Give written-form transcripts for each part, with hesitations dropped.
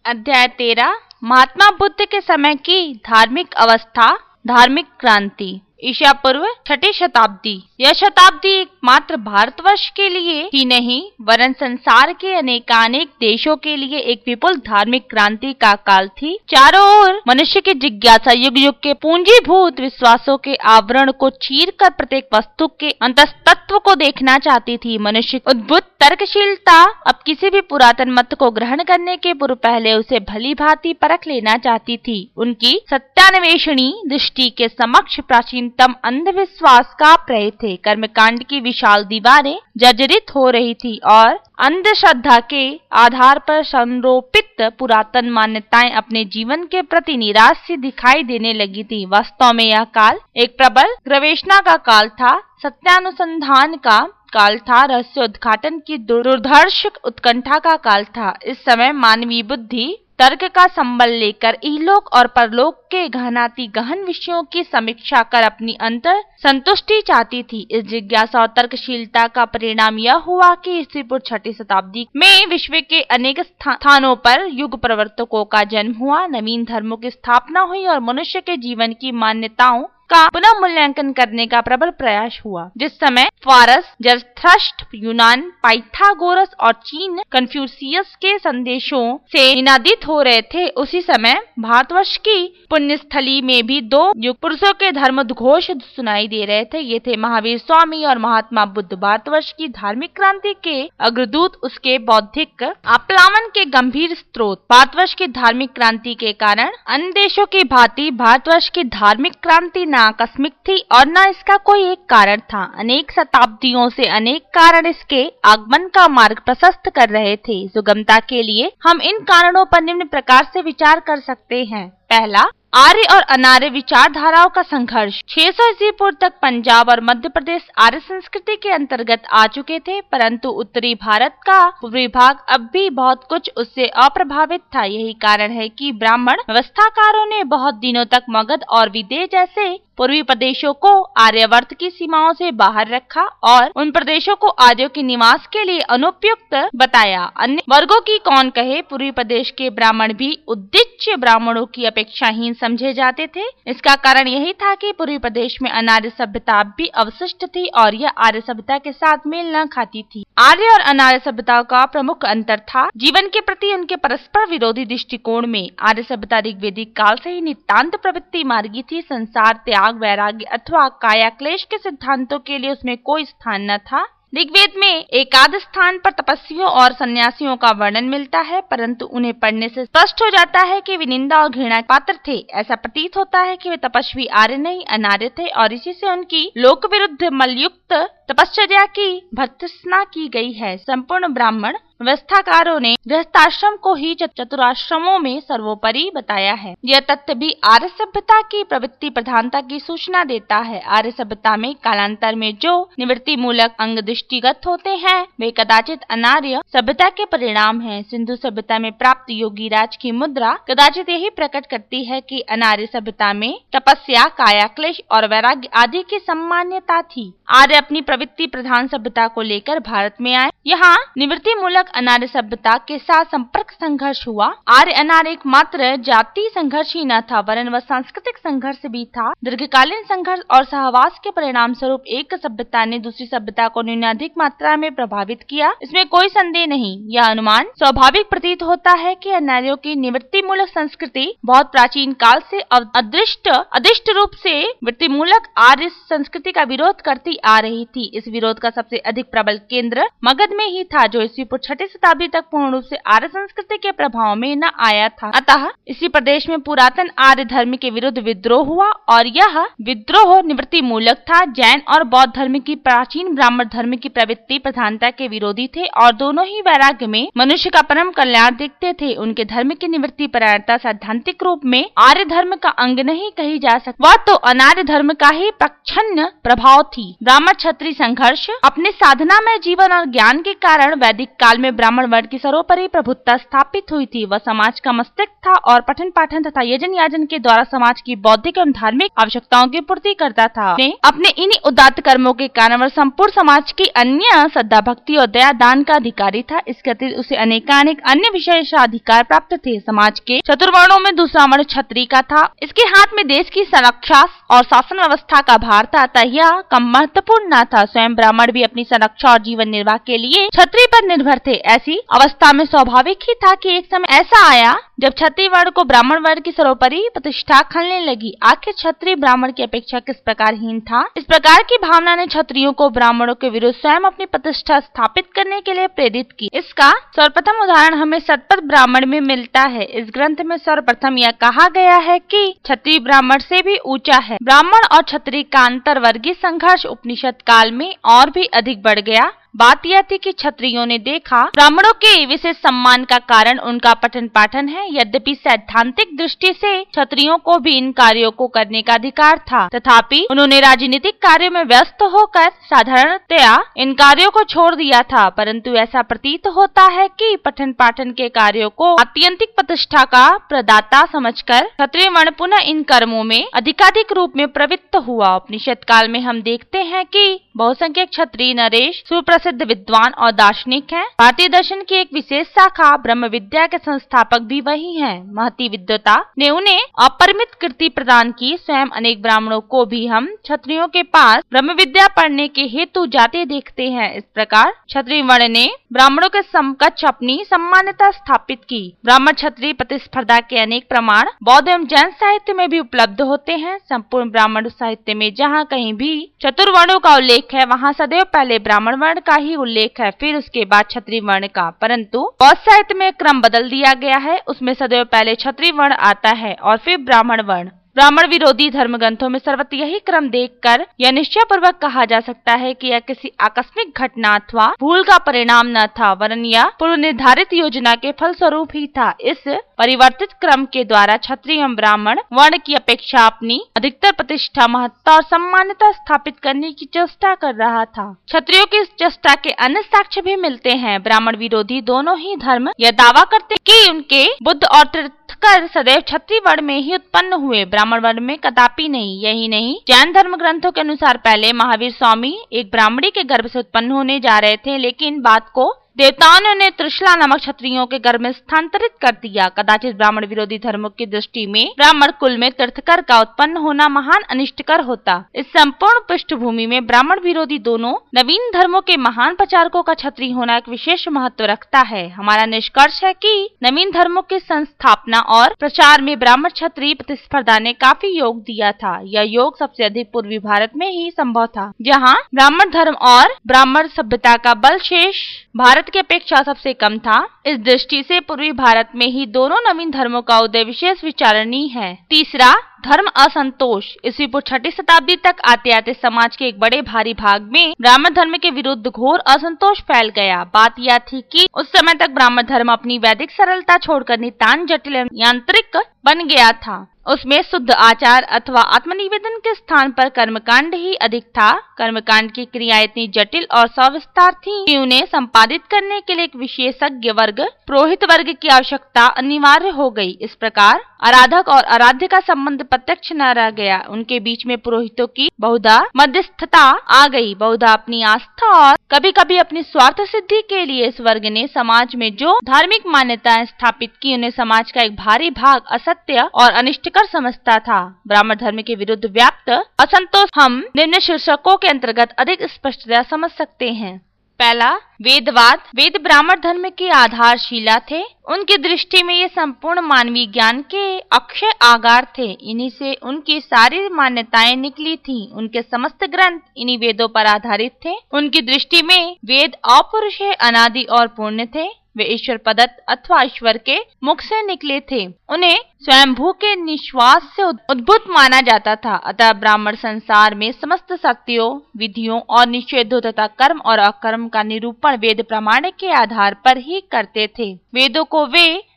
अध्याय 13 महात्मा बुद्ध के समय की धार्मिक अवस्था, धार्मिक क्रांति। ईसा पूर्व 6ठी शताब्दी। यह शताब्दी एकमात्र भारतवर्ष के लिए ही नहीं वरन संसार के अनेकानेक देशों के लिए एक विपुल धार्मिक क्रांति का काल थी। चारों ओर मनुष्य की जिज्ञासा युग युग के पूंजीभूत विश्वासों के आवरण को चीर कर प्रत्येक वस्तु के अंतस्तत्व को देखना चाहती थी। मनुष्य उद्भुत तर्कशीलता अब किसी भी पुरातन मत को ग्रहण करने के पूर्व पहले उसे भली भांति परख लेना चाहती थी। उनकी सत्यान्वेषणी दृष्टि के समक्ष प्राचीन तम अंधविश्वास का प्रय थे। कर्मकांड की विशाल दीवारें जर्जरित हो रही थी और अंधश्रद्धा के आधार पर संरोपित पुरातन मान्यताएं अपने जीवन के प्रति निराश सी दिखाई देने लगी थी। वास्तव में यह काल एक प्रबल गवेषणा का काल था, सत्यानुसंधान का काल था, रहस्योद्घाटन की दुर्धर्ष उत्कंठा का काल था। इस समय मानवीय बुद्धि तर्क का संबल लेकर इहलोक और परलोक के गहनाति गहन विषयों की समीक्षा कर अपनी अंतर संतुष्टि चाहती थी। इस जिज्ञासा और तर्कशीलता का परिणाम यह हुआ कि ईसा पूर्व 6ठी शताब्दी में विश्व के अनेक स्थानों पर युग प्रवर्तकों का जन्म हुआ, नवीन धर्मों की स्थापना हुई और मनुष्य के जीवन की मान्यताओं का पुनः मूल्यांकन करने का प्रबल प्रयास हुआ। जिस समय फारस, जरथ्रस्ट, यूनान, पाइथागोरस और चीन कन्फ्यूशियस के संदेशों से निनादित हो रहे थे, उसी समय भारतवर्ष की पुण्यस्थली में भी दो युग पुरुषों के धर्मोद्घोष सुनाई दे रहे थे। ये थे महावीर स्वामी और महात्मा बुद्ध। भारतवर्ष की धार्मिक क्रांति के अग्रदूत, उसके बौद्धिक आप्लावन के गंभीर स्रोत। भारतवर्ष की धार्मिक क्रांति के कारण अन्य देशों की भांति भारतवर्ष की धार्मिक क्रांति आकस्मिक थी और न इसका कोई एक कारण था। अनेक शताब्दियों से अनेक कारण इसके आगमन का मार्ग प्रशस्त कर रहे थे। सुगमता के लिए हम इन कारणों पर निम्न प्रकार से विचार कर सकते हैं। पहला, आर्य और अनार्य विचारधाराओं का संघर्ष। 600 ईस्वी पूर्व तक पंजाब और मध्य प्रदेश आर्य संस्कृति के अंतर्गत आ चुके थे, परंतु उत्तरी भारत का पूर्वी भाग अब भी बहुत कुछ उससे अप्रभावित था। यही कारण है कि ब्राह्मण व्यवस्थाकारों ने बहुत दिनों तक मगध और विदेह जैसे पूर्वी प्रदेशों को आर्यावर्त की सीमाओं से बाहर रखा और उन प्रदेशों को आर्यों के निवास के लिए अनुपयुक्त बताया। अन्य वर्गों की कौन कहे, पूर्वी प्रदेश के ब्राह्मण भी उद्दिच्य ब्राह्मणों की अपेक्षाहीन समझे जाते थे। इसका कारण यही था कि पूर्वी प्रदेश में अनार्य सभ्यता भी अवशिष्ट थी और यह आर्य सभ्यता के साथ मेल न खाती थी। आर्य और अनार्य सभ्यताओं का प्रमुख अंतर था जीवन के प्रति उनके परस्पर विरोधी दृष्टिकोण में। आर्य सभ्यता ऋग्वेदिक काल से ही नितांत प्रवृत्ति मार्गी थी। संसार त्याग, वैराग्य अथवा काया क्लेश के सिद्धांतों के लिए उसमें कोई स्थान न था। ऋग्वेद में एकाध स्थान पर तपस्वियों और सन्यासियों का वर्णन मिलता है, परंतु उन्हें पढ़ने से स्पष्ट हो जाता है कि वे निंदा और घृणा पात्र थे। ऐसा प्रतीत होता है कि वे तपस्वी आर्य नहीं अनार्य थे और इसी से उनकी लोक विरुद्ध मलयुक्त तपश्चर्या की भर्त्सना की गई है। संपूर्ण ब्राह्मण व्यवस्थाकारों ने गृहस्थाश्रम को ही चतुराश्रमों में सर्वोपरि बताया है। यह तथ्य भी आर्य सभ्यता की प्रवृत्ति प्रधानता की सूचना देता है। आर्य सभ्यता में कालांतर में जो निवृत्ति मूलक अंग दृष्टिगत होते हैं वे कदाचित अनार्य सभ्यता के परिणाम हैं। सिंधु सभ्यता में प्राप्त योगीराज की मुद्रा कदाचित यही प्रकट करती है कि अनार्य सभ्यता में तपस्या, काया क्लेश और वैराग्य आदि की सम्मान्यता थी। आर्य अपनी प्रवृत्ति प्रधान सभ्यता को लेकर भारत में आए। यहाँ निवृत्ति मूलक अनार्य सभ्यता के साथ संपर्क संघर्ष हुआ। आर्य अनार्य एकमात्र जाति संघर्ष ही न था वरन वह सांस्कृतिक संघर्ष भी था। दीर्घकालीन संघर्ष और सहवास के परिणाम स्वरूप एक सभ्यता ने दूसरी सभ्यता को न्यूनाधिक मात्रा में प्रभावित किया, इसमें कोई संदेह नहीं। यह अनुमान स्वाभाविक प्रतीत होता है कि अनार्यों की निवृत्ति मूलक संस्कृति बहुत प्राचीन काल से अदिष्ट रूप से वृत्ति मूलक आर्य संस्कृति का विरोध करती आ रही थी। इस विरोध का सबसे अधिक प्रबल केंद्र मगध में ही था, जो ईसा पूर्व 6ठी शताब्दी तक पूर्ण रूप से आर्य संस्कृति के प्रभाव में न आया था। अतः इसी प्रदेश में पुरातन आर्य धर्म के विरुद्ध विद्रोह हुआ और यह विद्रोह निवृत्ति मूलक था। जैन और बौद्ध धर्म की प्राचीन ब्राह्मण धर्म की प्रवृत्ति प्रधानता के विरोधी थे और दोनों ही वैराग्य में मनुष्य का परम कल्याण देखते थे। उनके धर्म की निवृत्ति परायणता सैद्धांतिक रूप में आर्य धर्म का अंग नहीं कही जा सकती, वह तो अनार्य धर्म का ही प्रच्छन्न प्रभाव थी। ब्राह्मण क्षत्रिय संघर्ष। अपने साधना में जीवन और ज्ञान के कारण वैदिक काल में ब्राह्मण वर्ग की सर्वोपरि प्रभुत्ता स्थापित हुई थी। वह समाज का मस्तिष्क था और पठन पाठन तथा यजन याजन के द्वारा समाज की बौद्धिक एवं धार्मिक आवश्यकताओं की पूर्ति करता था। अपने इन्हीं उदात्त कर्मों के कारण वह संपूर्ण समाज की अन्य श्रद्धा भक्ति और दया दान का अधिकारी था। इसके अतिरिक्त उसे अनेकानेक अन्य विशेषाधिकार प्राप्त थे। समाज के चतुर्वर्णों में दूसरा वर्ण क्षत्रिय का था। इसके हाथ में देश की संरक्षा और शासन व्यवस्था का भार था, अतः यह कम महत्वपूर्ण न था। स्वयं ब्राह्मण भी अपनी संरक्षा और जीवन निर्वाह के लिए क्षत्रिय पर निर्भर थे। ऐसी अवस्था में स्वाभाविक ही था कि एक समय ऐसा आया जब क्षत्रिय वर्ण को ब्राह्मण वर्ण की सर्वोपरि प्रतिष्ठा खलने लगी। आखिर क्षत्रिय ब्राह्मण की अपेक्षा किस प्रकार हीन था? इस प्रकार की भावना ने क्षत्रियों को ब्राह्मणों के विरुद्ध स्वयं अपनी प्रतिष्ठा स्थापित करने के लिए प्रेरित की। इसका सर्वप्रथम उदाहरण हमें शतपथ ब्राह्मण में मिलता है। इस ग्रंथ में सर्वप्रथम यह कहा गया है कि क्षत्रिय ब्राह्मण से भी ऊंचा है। ब्राह्मण और क्षत्रिय का अंतर वर्गीय संघर्ष उपनिषद काल में और भी अधिक बढ़ गया। बात यह थी कि क्षत्रियों ने देखा ब्राह्मणों के विशेष सम्मान का कारण उनका पठन पाठन है। यद्यपि सैद्धांतिक दृष्टि से क्षत्रियों को भी इन कार्यों को करने का अधिकार था, तथापि उन्होंने राजनीतिक कार्यों में व्यस्त होकर साधारणतया इन कार्यों को छोड़ दिया था। परंतु ऐसा प्रतीत होता है कि पठन पाठन के कार्यों को आत्यंतिक प्रतिष्ठा का प्रदाता समझकर क्षत्रिय वर्ण पुनः इन कर्मों में अधिकाधिक रूप में प्रवृत्त हुआ। उपनिषद काल में हम देखते हैं कि बहुसंख्यक क्षत्रिय नरेश सुप्रसिद्ध विद्वान और दार्शनिक हैं। भारतीय दर्शन की एक विशेष शाखा ब्रह्म विद्या के संस्थापक भी वही हैं। महती विद्वता ने उन्हें अपरिमित कृति प्रदान की। स्वयं अनेक ब्राह्मणों को भी हम क्षत्रियों के पास ब्रह्म विद्या पढ़ने के हेतु जाते देखते हैं। इस प्रकार क्षत्रिय वर्ण ने ब्राह्मणों के समकक्ष अपनी सम्मान्यता स्थापित की। ब्राह्मण क्षत्रिय प्रतिस्पर्धा के अनेक प्रमाण बौद्ध एवं जैन साहित्य में भी उपलब्ध होते हैं। संपूर्ण ब्राह्मण साहित्य में जहाँ कहीं भी चतुर्वर्णों का उल्लेख है, वहाँ सदैव पहले ब्राह्मण वर्ण का ही उल्लेख है, फिर उसके बाद क्षत्रिय वर्ण का। परंतु बौद्ध साहित्य में क्रम बदल दिया गया है। उसमें सदैव पहले क्षत्रिय वर्ण आता है और फिर ब्राह्मण वर्ण। ब्राह्मण विरोधी धर्म ग्रंथों में सर्वत्र यही क्रम देखकर यह निश्चय पूर्वक कहा जा सकता है कि यह किसी आकस्मिक घटना अथवा भूल का परिणाम न था, वरन यह पूर्व निर्धारित योजना के फलस्वरूप ही था। इस परिवर्तित क्रम के द्वारा क्षत्रिय एवं ब्राह्मण वर्ण की अपेक्षा अपनी अधिकतर प्रतिष्ठा, महत्ता और सम्मान्यता स्थापित करने की चेष्टा कर रहा था। क्षत्रियों की इस चेष्टा के अन्य साक्ष्य भी मिलते हैं। ब्राह्मण विरोधी दोनों ही धर्म यह दावा करते कि उनके बुद्ध और तीर्थंकर सदैव क्षत्रिय वर्ण में ही उत्पन्न हुए, ब्राह्मण वर्ण में कदापि नहीं। यही नहीं, जैन धर्म ग्रंथों के अनुसार पहले महावीर स्वामी एक ब्राह्मणी के गर्भ से उत्पन्न होने जा रहे थे, लेकिन बात को देवताओं ने त्रिशला नामक क्षत्रियों के गर्भ में स्थानांतरित कर दिया। कदाचित ब्राह्मण विरोधी धर्मों की दृष्टि में ब्राह्मण कुल में तीर्थंकर का उत्पन्न होना महान अनिष्टकर होता। इस संपूर्ण पृष्ठभूमि में ब्राह्मण विरोधी दोनों नवीन धर्मों के महान प्रचारकों का क्षत्रिय होना एक विशेष महत्व रखता है। हमारा निष्कर्ष है कि नवीन धर्मों की संस्थापना और प्रचार में ब्राह्मण क्षत्रिय प्रतिस्पर्धा ने काफी योग दिया था। यह योग सबसे अधिक पूर्वी भारत में ही संभव था, जहाँ ब्राह्मण धर्म और ब्राह्मण सभ्यता का बल शेष भारत की अपेक्षा सबसे कम था। इस दृष्टि से पूर्वी भारत में ही दोनों नवीन धर्मों का उदय विशेष विचारणीय है। तीसरा, धर्म असंतोष। ईस्वी पूर्व 6वीं शताब्दी तक आते आते समाज के एक बड़े भारी भाग में ब्राह्मण धर्म के विरुद्ध घोर असंतोष फैल गया। बात यह थी कि उस समय तक ब्राह्मण धर्म अपनी वैदिक सरलता छोड़कर नितांत जटिल यांत्रिक बन गया था। उसमें शुद्ध आचार अथवा आत्मनिवेदन के स्थान पर कर्मकांड ही अधिक था। कर्मकांड की क्रिया इतनी जटिल और सविस्तार थी कि उन्हें संपादित करने के लिए एक विशेषज्ञ वर्ग, पुरोहित वर्ग की आवश्यकता अनिवार्य हो गई। इस प्रकार आराधक और आराध्य का संबंध प्रत्यक्ष न रह गया। उनके बीच में पुरोहितों की बहुधा मध्यस्थता आ गई। बहुधा अपनी आस्था और कभी कभी अपनी स्वार्थ सिद्धि के लिए इस वर्ग ने समाज में जो धार्मिक मान्यताएं स्थापित की, उन्हें समाज का एक भारी भाग असत्य और अनिष्टकर समझता था। ब्राह्मण धर्म के विरुद्ध व्याप्त असंतोष हम निम्न शीर्षकों के अंतर्गत अधिक स्पष्टता समझ सकते हैं। पहला, वेदवाद। वेद ब्राह्मण धर्म की आधारशिला थे। उनकी दृष्टि में ये संपूर्ण मानवीय ज्ञान के अक्षय आगार थे। इन्हीं से उनकी सारी मान्यताएं निकली थीं। उनके समस्त ग्रंथ इन्हीं वेदों पर आधारित थे। उनकी दृष्टि में वेद अपौरुषेय, अनादि और पूर्ण थे। वे ईश्वर प्रदत्त अथवा ईश्वर के मुख से निकले थे। उन्हें स्वयंभू के निश्वास से उद्भूत माना जाता था। अतः ब्राह्मण संसार में समस्त सत्यों, विधियों और निषेधों तथा कर्म और अकर्म का निरूपण वेद प्रमाण के आधार पर ही करते थे। वेदों को वे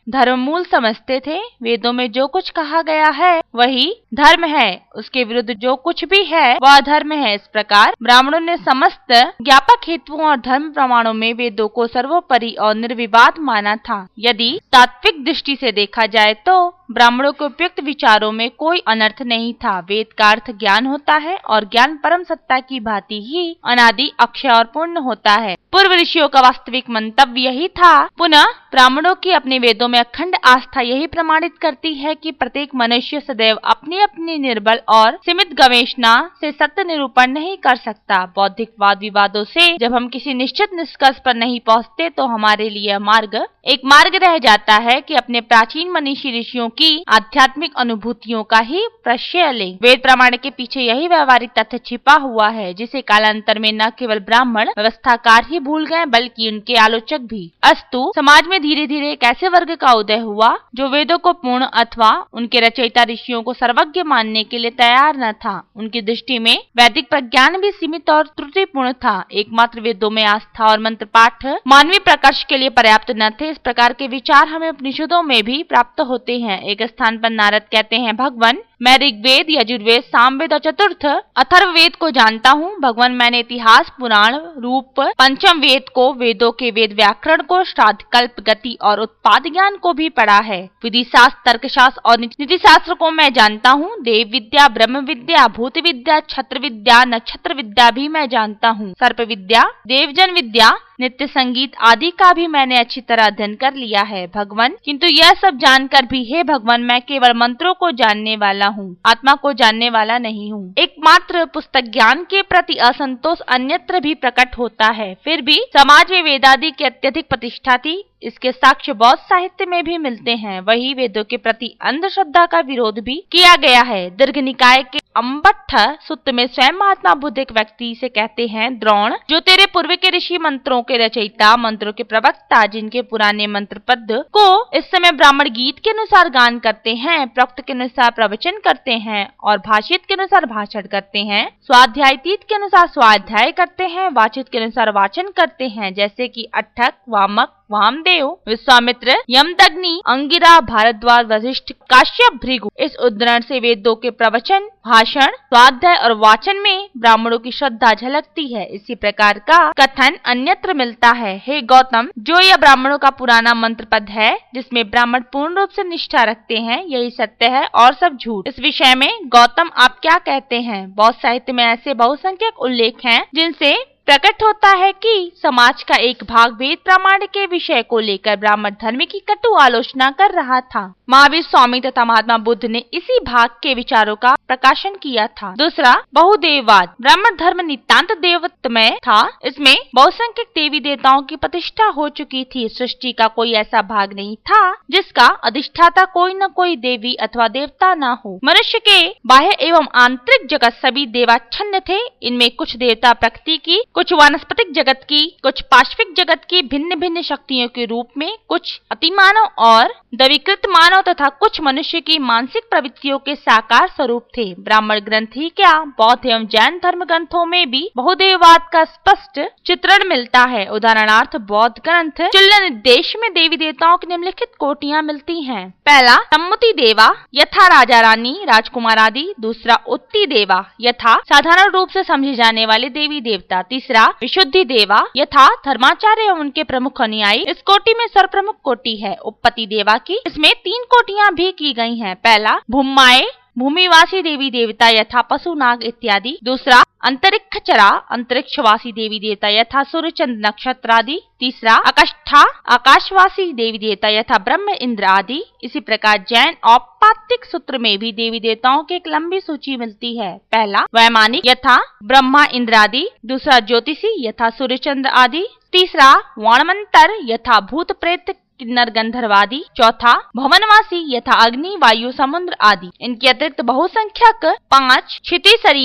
धर्म मूल समझते थे। वेदों में जो कुछ कहा गया है वही धर्म है, उसके विरुद्ध जो कुछ भी है वह अधर्म है। इस प्रकार ब्राह्मणों ने समस्त ज्ञापक हेतुओं और धर्म प्रमाणों में वेदों को सर्वोपरि और निर्विवाद माना था। यदि तात्विक दृष्टि से देखा जाए तो ब्राह्मणों के उपयुक्त विचारों में कोई अनर्थ नहीं था। वेद का अर्थ ज्ञान होता है और ज्ञान परम सत्ता की भांति ही अनादि, अक्षय और पूर्ण होता है। पूर्व ऋषियों का वास्तविक मंतव्य यही था। पुनः ब्राह्मणों की अपने वेदों में अखंड आस्था यही प्रमाणित करती है कि प्रत्येक मनुष्य सदैव अपनी अपनी निर्बल और सीमित गवेषणा से सत्य निरूपण नहीं कर सकता। बौद्धिक वाद विवादों से जब हम किसी निश्चित निष्कर्ष पर नहीं पहुँचते तो हमारे लिए एक मार्ग रह जाता है कि अपने प्राचीन मनीषी ऋषियों की आध्यात्मिक अनुभूतियों का ही प्रश्रय ले। वेद प्रमाण के पीछे यही व्यवहारिक तथ्य छिपा हुआ है, जिसे कालांतर में न केवल ब्राह्मण व्यवस्थाकार ही भूल गए बल्कि उनके आलोचक भी। अस्तु समाज में धीरे धीरे एक ऐसे वर्ग का उदय हुआ जो वेदों को पूर्ण अथवा उनके रचयिता ऋषियों को सर्वज्ञ मानने के लिए तैयार न था। उनकी दृष्टि में वैदिक प्रज्ञान भी सीमित और त्रुटिपूर्ण था। एकमात्र वेदों में आस्था और मंत्र पाठ मानवीय प्रकर्ष के लिए पर्याप्त न थे। इस प्रकार के विचार हमें उपनिषदों में भी प्राप्त होते हैं। एक स्थान पर नारद कहते हैं, भगवान मैं ऋग्वेद, यजुर्वेद, सामवेद और चतुर्थ अथर्ववेद को जानता हूँ। भगवान मैंने इतिहास, पुराण, रूप, पंचम वेद को, वेदों के वेद व्याकरण को, श्राद्ध, कल्प, गति और उत्पाद ज्ञान को भी पढ़ा है। विधि शास्त्र, तर्कशास्त्र और नीति शास्त्र को मैं जानता हूँ। देव विद्या, ब्रह्म विद्या, भूत विद्या, छत्र विद्या, नक्षत्र विद्या भी मैं जानता हूँ। सर्प विद्या, देवजन विद्या, नित्य संगीत आदि का भी मैंने अच्छी तरह अध्ययन कर लिया है भगवान। किंतु यह सब जानकर भी हे भगवान मैं केवल मंत्रों को जानने वाला हूँ, आत्मा को जानने वाला नहीं हूँ। एकमात्र पुस्तक ज्ञान के प्रति असंतोष अन्यत्र भी प्रकट होता है। फिर भी समाज में वेदादि की अत्यधिक प्रतिष्ठा थी। इसके साक्ष्य बौद्ध साहित्य में भी मिलते हैं। वही वेदों के प्रति अंधश्रद्धा का विरोध भी किया गया है। दीर्घ निकाय के अम्बट्ठ सूक्त में स्वयं महात्मा बुद्ध एक व्यक्ति से कहते हैं, द्रोण जो तेरे पूर्व के ऋषि मंत्रों के रचयिता, मंत्रों के प्रवक्ता, जिनके पुराने मंत्र पद को इस समय ब्राह्मण गीत के अनुसार गान करते हैं, प्रोक्त के अनुसार प्रवचन करते हैं और भाषित के अनुसार भाषण करते हैं, स्वाध्यायतीत के अनुसार स्वाध्याय करते हैं, वाचित के अनुसार वाचन करते हैं, जैसे कि अट्ठक, वामक, वामदेव, विश्वामित्र, यमदग्नि, अंगिरा, भारद्वाज, वशिष्ठ, काश्यप, भृगु। इस उद्धरण से वेदों के प्रवचन, भाषण, स्वाध्याय और वाचन में ब्राह्मणों की श्रद्धा झलकती है। इसी प्रकार का कथन अन्यत्र मिलता है। हे गौतम, जो यह ब्राह्मणों का पुराना मंत्र पद है जिसमें ब्राह्मण पूर्ण रूप से निष्ठा रखते हैं, यही सत्य है और सब झूठ। इस विषय में गौतम आप क्या कहते हैं? बौद्ध साहित्य में ऐसे बहुसंख्यक उल्लेख हैं जिनसे प्रकट होता है कि समाज का एक भाग वेद प्रमाण के विषय को लेकर ब्राह्मण धर्म की कटु आलोचना कर रहा था। महावीर स्वामी तथा महात्मा बुद्ध ने इसी भाग के विचारों का प्रकाशन किया था। दूसरा, बहुदेववाद। ब्राह्मण धर्म नितांत देवत्वमय था। इसमें बहुसंख्यक देवी देवताओं की प्रतिष्ठा हो चुकी थी। सृष्टि का कोई ऐसा भाग नहीं था जिसका अधिष्ठाता कोई न कोई देवी अथवा देवता न हो। मनुष्य के बाह्य एवं आंतरिक जगत सभी देवाच्छन्न थे। इनमें कुछ देवता प्रकृति की, कुछ वानस्पतिक जगत की, कुछ पाश्विक जगत की भिन्न भिन्न शक्तियों के रूप में, कुछ अतिमानव और दैवीकृत मानव तथा कुछ मनुष्य की मानसिक प्रवृत्तियों के साकार स्वरूप थे। ब्राह्मण ग्रंथ ही क्या, बौद्ध एवं जैन धर्म ग्रंथों में भी बहुदेववाद का स्पष्ट चित्रण मिलता है। उदाहरणार्थ बौद्ध ग्रंथ चुल्ल निर्देश में देवी देवताओं की निम्नलिखित कोटियां मिलती हैं। पहला, सम्मुति देवा यथा राजा रानी, राजकुमार आदि। दूसरा, उत्ति देवा यथा साधारण रूप से समझे जाने वाले देवी देवता। तीसरा, विशुद्धि देवा यथा धर्माचार्य एवं उनके प्रमुख अनुयायी। इस कोटि में सर्वप्रमुख कोटि है उपपति देवा की। इसमें 3 कोटियां भी की गई हैं। पहला, भूमाए भूमिवासी देवी देवता यथा पशु, नाग इत्यादि। दूसरा, अंतरिक्षचरा अंतरिक्षवासी देवी देवता यथा सूर्य, चंद्र, नक्षत्र आदि। तीसरा, आकाष्ठा आकाशवासी देवी देवता यथा ब्रह्म, इंद्र आदि। इसी प्रकार जैन औपात्तिक सूत्र में भी देवी देवताओं की एक लंबी सूची मिलती है। पहला, वैमानिक यथा ब्रह्मा, इंद्र आदि। दूसरा, ज्योतिषी यथा सूर्य, चंद्र आदि। तीसरा, वाणमंतर यथा भूत, प्रेत, किन्नर, गंधर्वादि। चौथा, भवनवासी यथा अग्नि, वायु, समुद्र आदि। इनके अतिरिक्त बहुसंख्यक 5 क्षिति शरीरी,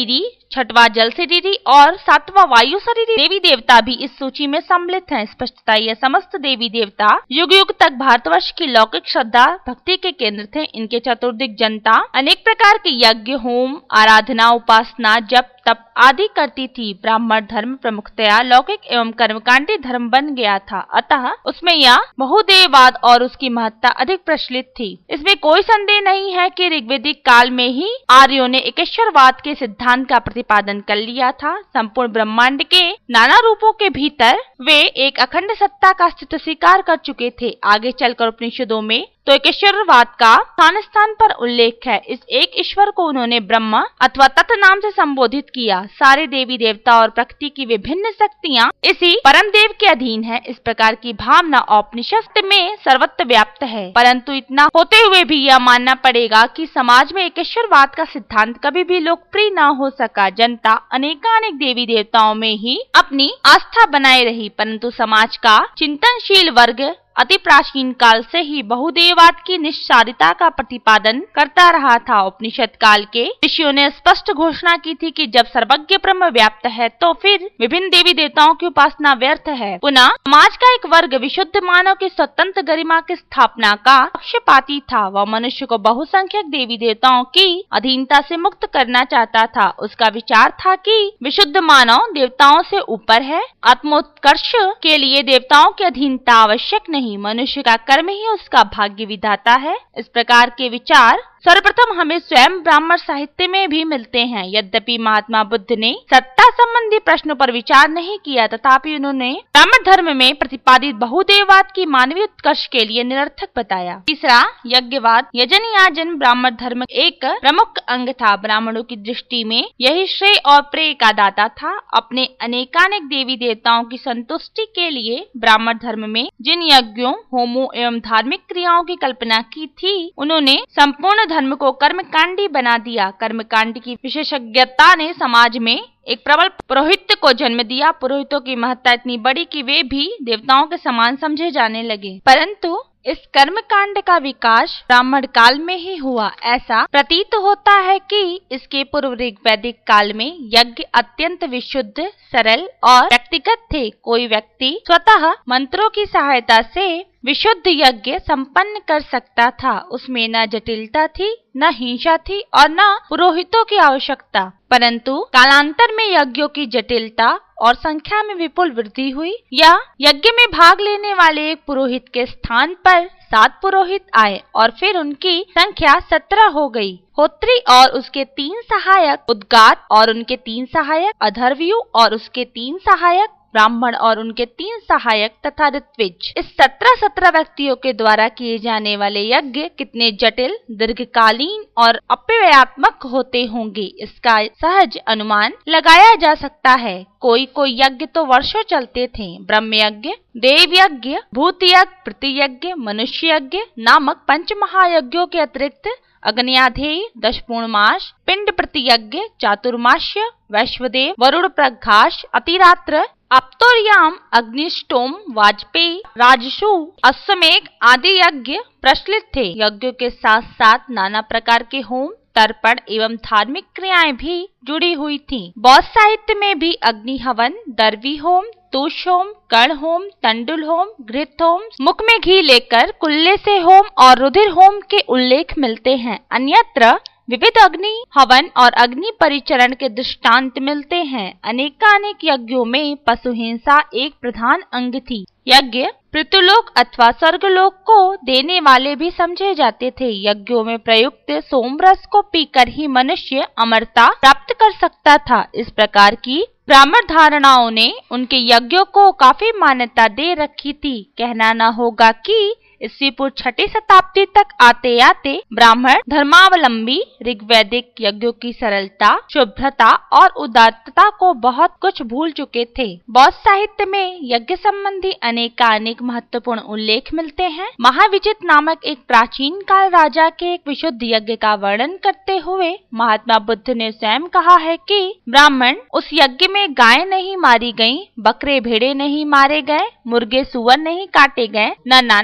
छठवां जल शरीरी और सातवां वायु शरीरी देवी देवता भी इस सूची में सम्मिलित हैं। स्पष्टता यह समस्त देवी देवता युग युग तक भारतवर्ष की लौकिक श्रद्धा भक्ति के केंद्र थे। इनके चतुर्दिक जनता अनेक प्रकार के यज्ञ, होम, आराधना, उपासना, जप, तप आदि करती थी। ब्राह्मण धर्म प्रमुखतया लौकिक एवं कर्मकांडी धर्म बन गया था, अतः उसमें यह बहुदेववाद और उसकी महत्ता अधिक प्रचलित थी। इसमें कोई संदेह नहीं है कि ऋग्वेदिक काल में ही आर्यों ने एकेश्वरवाद के सिद्धांत का प्रतिपादन कर लिया था। संपूर्ण ब्रह्मांड के नाना रूपों के भीतर वे एक अखंड सत्ता का अस्तित्व स्वीकार कर चुके थे। आगे चलकर उपनिषदों में तो एकेश्वरवाद का स्थान स्थान पर उल्लेख है। इस एक ईश्वर को उन्होंने ब्रह्म अथवा तत् नाम से संबोधित किया। सारे देवी देवता और प्रकृति की विभिन्न शक्तियाँ इसी परम देव के अधीन है। इस प्रकार की भावना औपनिषद में सर्वत्र व्याप्त है। परंतु इतना होते हुए भी यह मानना पड़ेगा कि समाज में एकेश्वरवाद का सिद्धांत कभी भी लोकप्रिय न हो सका। जनता अनेकानेक देवी देवताओं में ही अपनी आस्था बनाए रही, परंतु समाज का चिंतनशील वर्ग अति प्राचीन काल से ही बहुदेववाद की निस्सारिता का प्रतिपादन करता रहा था। उपनिषद काल के ऋषियों ने स्पष्ट घोषणा की थी कि जब सर्वज्ञ ब्रह्म व्याप्त है तो फिर विभिन्न देवी देवताओं की उपासना व्यर्थ है। पुनः समाज का एक वर्ग विशुद्ध मानव की स्वतंत्र गरिमा की स्थापना का पक्षपाती था। वह मनुष्य को बहुसंख्यक देवी देवताओं की अधीनता से मुक्त करना चाहता था। उसका विचार था कि विशुद्ध मानव देवताओं से ऊपर है। आत्मोत्कर्ष के लिए देवताओं की अधीनता आवश्यक नहीं, मनुष्य का कर्म ही उसका भाग्य विधाता है। इस प्रकार के विचार सर्वप्रथम हमें स्वयं ब्राह्मण साहित्य में भी मिलते हैं। यद्यपि महात्मा बुद्ध ने सत्ता संबंधी प्रश्नों पर विचार नहीं किया, तथापि उन्होंने ब्राह्मण धर्म में प्रतिपादित बहुदेववाद की मानवीय उत्कर्ष के लिए निरर्थक बताया। तीसरा, यज्ञवाद। यजन याजन ब्राह्मण धर्म एक प्रमुख अंग था। ब्राह्मणों की दृष्टि में यही श्रेय और प्रेय का दाता था। अपने अनेकानेक देवी देवताओं की संतुष्टि के लिए ब्राह्मण धर्म में जिन यज्ञों, होमों एवं धार्मिक क्रियाओं की कल्पना की थी, उन्होंने संपूर्ण धर्म को कर्मकांडी बना दिया। कर्मकांड की विशेषज्ञता ने समाज में एक प्रबल पुरोहित को जन्म दिया। पुरोहितों की महत्ता इतनी बड़ी कि वे भी देवताओं के समान समझे जाने लगे। परंतु इस कर्मकांड का विकास ब्राह्मण काल में ही हुआ। ऐसा प्रतीत होता है कि इसके पूर्व ऋग्वैदिक काल में यज्ञ अत्यंत विशुद्ध, सरल और व्यक्तिगत थे। कोई व्यक्ति स्वतः मंत्रों की सहायता से विशुद्ध यज्ञ संपन्न कर सकता था। उसमें न जटिलता थी, न हिंसा थी और न पुरोहितों की आवश्यकता। परंतु कालांतर में यज्ञों की जटिलता और संख्या में विपुल वृद्धि हुई। या यज्ञ में भाग लेने वाले एक पुरोहित के स्थान पर 7 पुरोहित आए और फिर उनकी संख्या 17 हो गई। होत्री और उसके 3 सहायक, उद्गात और उनके 3 सहायक, अधर्व्यू और उसके 3 सहायक, ब्राह्मण और उनके 3 सहायक तथा ऋत्विज। इस 17 व्यक्तियों के द्वारा किए जाने वाले यज्ञ कितने जटिल, दीर्घकालीन और अपव्ययात्मक होते होंगे, इसका सहज अनुमान लगाया जा सकता है। कोई यज्ञ तो वर्षों चलते थे। ब्रह्म यज्ञ, देव यज्ञ, भूत यज्ञ, प्रतियज्ञ, मनुष्य यज्ञ नामक 5 महायज्ञों के अतिरिक्त अग्न्याधेय, 10 पूर्णमास, पिंड प्रतियज्ञ, चातुर्मास्य, वैश्वदेव, वरुण प्रघाष, अतिरात्र, अप्तोर्याम, अग्निष्टोम, वाजपेयी, राजसु, अश्वमेघ आदि यज्ञ प्रचलित थे। यज्ञों के साथ साथ नाना प्रकार के होम, तर्पण एवं धार्मिक क्रियाएं भी जुड़ी हुई थीं। बौद्ध साहित्य में भी अग्नि हवन, दर्वी होम, तुष होम, कर्ण होम, तंडुल होम, घृत होम, मुख में घी लेकर कुल्ले से होम और रुधिर होम के उल्लेख मिलते हैं। अन्यत्र विविध अग्नि हवन और अग्नि परिचरण के दृष्टांत मिलते हैं। अनेकानेक यज्ञों में पशु हिंसा एक प्रधान अंग थी। यज्ञ पृथ्वीलोक अथवा स्वर्गलोक को देने वाले भी समझे जाते थे। यज्ञों में प्रयुक्त सोमरस को पीकर ही मनुष्य अमरता प्राप्त कर सकता था। इस प्रकार की ब्राह्मण धारणाओं ने उनके यज्ञों को काफी मान्यता दे रखी थी। कहना न होगा कि ईस्वी पूर्व 6ठी शताब्दी तक आते आते ब्राह्मण धर्मावलंबी ऋग्वैदिक यज्ञों की सरलता, शुभ्रता और उदारता को बहुत कुछ भूल चुके थे। बौद्ध साहित्य में यज्ञ संबंधी अनेकानेक महत्वपूर्ण उल्लेख मिलते हैं। महाविजित नामक एक प्राचीन काल राजा के एक विशुद्ध यज्ञ का वर्णन करते हुए महात्मा बुद्ध ने स्वयं कहा है कि ब्राह्मण उस यज्ञ में गाय नहीं मारी गयी, बकरे भेड़े नहीं मारे गए, मुर्गे सुअर नहीं काटे गए, न नाना प्रकार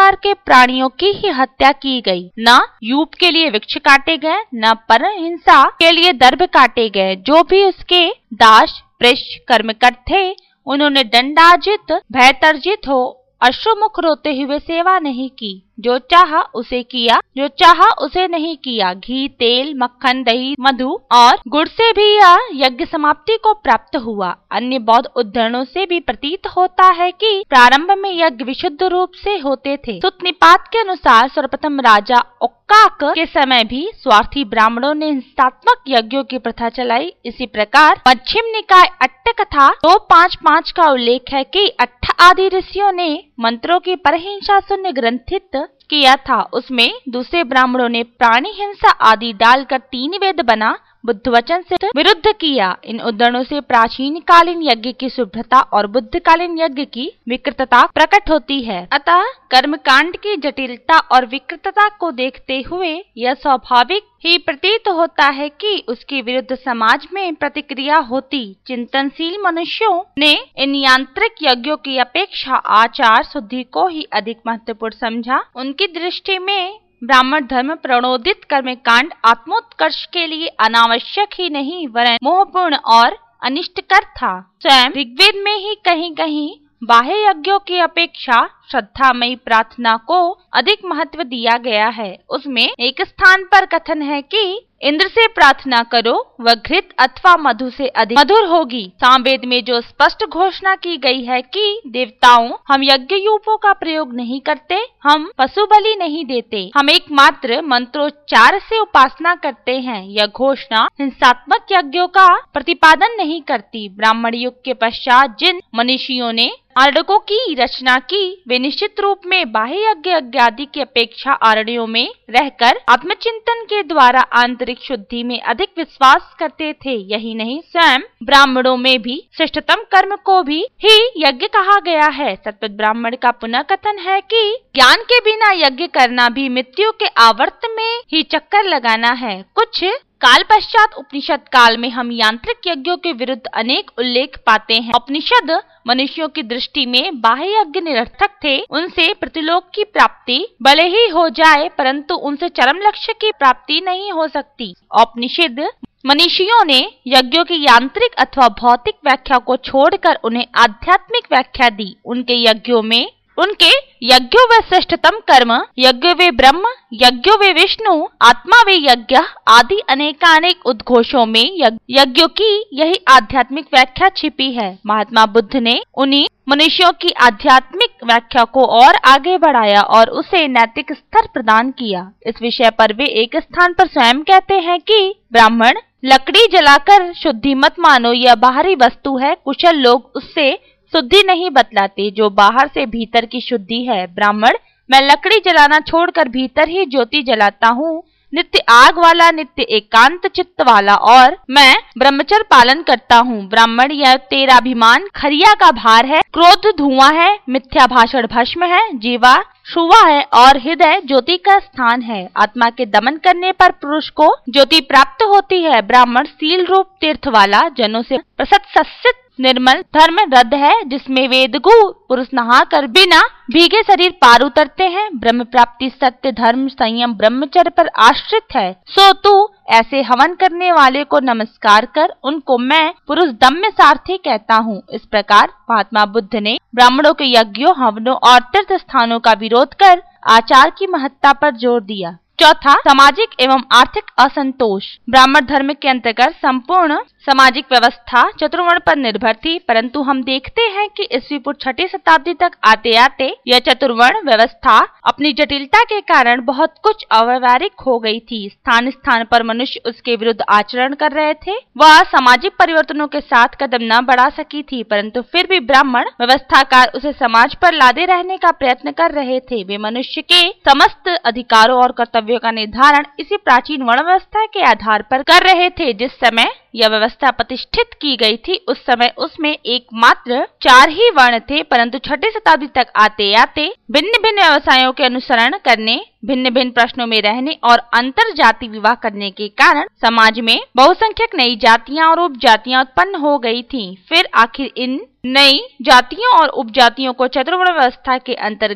प्रकार के प्राणियों की ही हत्या की गई। न यूप के लिए वृक्ष काटे गए, न परहिंसा के लिए दर्भ काटे गए। जो भी उसके दास पृष्ठ कर्मकर्ता थे, उन्होंने दंडार्जित भयतर्जित हो अश्रुमुख रोते हुए सेवा नहीं की। जो चाहा उसे किया, जो चाहा उसे नहीं किया। घी, तेल, मक्खन, दही, मधु और गुड़ से भी यह यज्ञ समाप्ति को प्राप्त हुआ। अन्य बौद्ध उद्धरणों से भी प्रतीत होता है कि प्रारंभ में यज्ञ विशुद्ध रूप से होते थे। सुत्त निपात के अनुसार सर्वप्रथम राजा ओक्काक के समय भी स्वार्थी ब्राह्मणों ने हिंसात्मक यज्ञों की प्रथा चलाई। इसी प्रकार पश्चिम निकाय अट्ट कथा 255 का उल्लेख है कि अट्ठ आदि ऋषियों ने मंत्रों की परहिंसा शून्य ग्रंथित किया था। उसमें दूसरे ब्राह्मणों ने प्राणी हिंसा आदि डालकर 3 वेद बना बुद्ध वचन से विरुद्ध किया। इन उद्धरणों से प्राचीन कालीन यज्ञ की शुभ्रता और बुद्ध कालीन यज्ञ की विकृतता प्रकट होती है। अतः कर्मकांड की जटिलता और विकृतता को देखते हुए यह स्वाभाविक ही प्रतीत होता है कि उसके विरुद्ध समाज में प्रतिक्रिया होती। चिंतनशील मनुष्यों ने इन यांत्रिक यज्ञों की अपेक्षा आचार शुद्धि को ही अधिक महत्वपूर्ण समझा। उनकी दृष्टि में ब्राह्मण धर्म प्रणोदित कर्मकांड आत्मोत्कर्ष के लिए अनावश्यक ही नहीं वरन मोहपूर्ण और अनिष्टकर था। स्वयं ऋग्वेद में ही कहीं कहीं बाह्य यज्ञों की अपेक्षा श्रद्धामयी प्रार्थना को अधिक महत्व दिया गया है। उसमें एक स्थान पर कथन है कि इंद्र से प्रार्थना करो, वह घृत अथवा मधु से अधिक मधुर होगी। सामवेद में जो स्पष्ट घोषणा की गई है कि देवताओं, हम यज्ञ यूपों का प्रयोग नहीं करते, हम पशु बलि नहीं देते, हम एकमात्र मंत्रोच्चार से उपासना करते हैं। यह घोषणा हिंसात्मक यज्ञों का प्रतिपादन नहीं करती। ब्राह्मण युग के पश्चात जिन मनीषियों ने आरण्यकों की रचना की, वे निश्चित रूप में बाह्य यज्ञ आदि की अपेक्षा आरण्यों में रहकर आत्मचिंतन के द्वारा आंतरिक शुद्धि में अधिक विश्वास करते थे। यही नहीं, स्वयं ब्राह्मणों में भी श्रेष्ठतम कर्म को भी ही यज्ञ कहा गया है। सतपथ ब्राह्मण का पुनः कथन है कि ज्ञान के बिना यज्ञ करना भी मृत्यु के आवर्त में ही चक्कर लगाना है। कुछ काल पश्चात उपनिषद काल में हम यांत्रिक यज्ञों के विरुद्ध अनेक उल्लेख पाते हैं। उपनिषद मनुष्यों की दृष्टि में बाह्य यज्ञ निरर्थक थे। उनसे प्रतिलोक की प्राप्ति भले ही हो जाए, परंतु उनसे चरम लक्ष्य की प्राप्ति नहीं हो सकती। उपनिषद मनीषियों ने यज्ञों की यांत्रिक अथवा भौतिक व्याख्या को छोड़कर उन्हें आध्यात्मिक व्याख्या दी। उनके यज्ञों वे श्रेष्ठतम कर्म, यज्ञ वे ब्रह्म, यज्ञो वे विष्णु, आत्मा वे यज्ञ आदि अनेकानेक उद्घोषों में यज्ञों की यही आध्यात्मिक व्याख्या छिपी है। महात्मा बुद्ध ने उन्हीं मनुष्यों की आध्यात्मिक व्याख्या को और आगे बढ़ाया और उसे नैतिक स्तर प्रदान किया। इस विषय पर वे एक स्थान पर स्वयं कहते हैं कि ब्राह्मण, लकड़ी जलाकर शुद्धि मत मानो, यह बाहरी वस्तु है। कुशल लोग उससे शुद्धि नहीं बतलाते जो बाहर से भीतर की शुद्धि है। ब्राह्मण, मैं लकड़ी जलाना छोड़कर भीतर ही ज्योति जलाता हूँ, नित्य आग वाला, नित्य एकांत चित्त वाला, और मैं ब्रह्मचर्य पालन करता हूँ। ब्राह्मण, यह तेरा अभिमान खरिया का भार है, क्रोध धुआं है, मिथ्या भाषण भस्म है, जीवा शुवा है और हृदय ज्योति का स्थान है। आत्मा के दमन करने पर पुरुष को ज्योति प्राप्त होती है। ब्राह्मण सील रूप तीर्थ वाला, जनों से प्रसत निर्मल धर्म रद्द है, जिसमें वेदगु पुरुष नहाकर बिना भीगे शरीर पार उतरते हैं। ब्रह्म प्राप्ति सत्य, धर्म, संयम, ब्रह्मचर्य पर आश्रित है। सो तू ऐसे हवन करने वाले को नमस्कार कर, उनको मैं पुरुष दम्य सारथी कहता हूँ। इस प्रकार महात्मा बुद्ध ने ब्राह्मणों के यज्ञों, हवनों और तीर्थ स्थानों का विरोध कर आचार की महत्ता पर जोर दिया। चौथा, सामाजिक एवं आर्थिक असंतोष। ब्राह्मण धर्म के अंतर्गत संपूर्ण सामाजिक व्यवस्था चतुर्वर्ण पर निर्भर थी, परंतु हम देखते हैं कि ईस्वी पूर्व 6ठी शताब्दी तक आते आते यह चतुर्वर्ण व्यवस्था अपनी जटिलता के कारण बहुत कुछ अव्यवहारिक हो गई थी। स्थान स्थान पर मनुष्य उसके विरुद्ध आचरण कर रहे थे। वह सामाजिक परिवर्तनों के साथ कदम न बढ़ा सकी थी, परंतु फिर भी ब्राह्मण व्यवस्थाकार उसे समाज पर लादे रहने का प्रयत्न कर रहे थे। वे मनुष्य के समस्त अधिकारों और कर्तव्यों का निर्धारण इसी प्राचीन वर्ण व्यवस्था के आधार पर कर रहे थे। जिस समय यह व्यवस्था प्रतिष्ठित की गई थी, उस समय उसमें एकमात्र 4 ही वर्ण थे, परंतु 6ठी शताब्दी तक आते आते भिन्न भिन्न व्यवसायों के अनुसरण करने, भिन्न भिन्न प्रश्नों में रहने और अंतर जाति विवाह करने के कारण समाज में बहुसंख्यक नई जातियां और उपजातियां उत्पन्न हो गई थीं। फिर आखिर इन नई जातियों और उपजातियों को चतुर्वर्ण व्यवस्था के अंतर्गत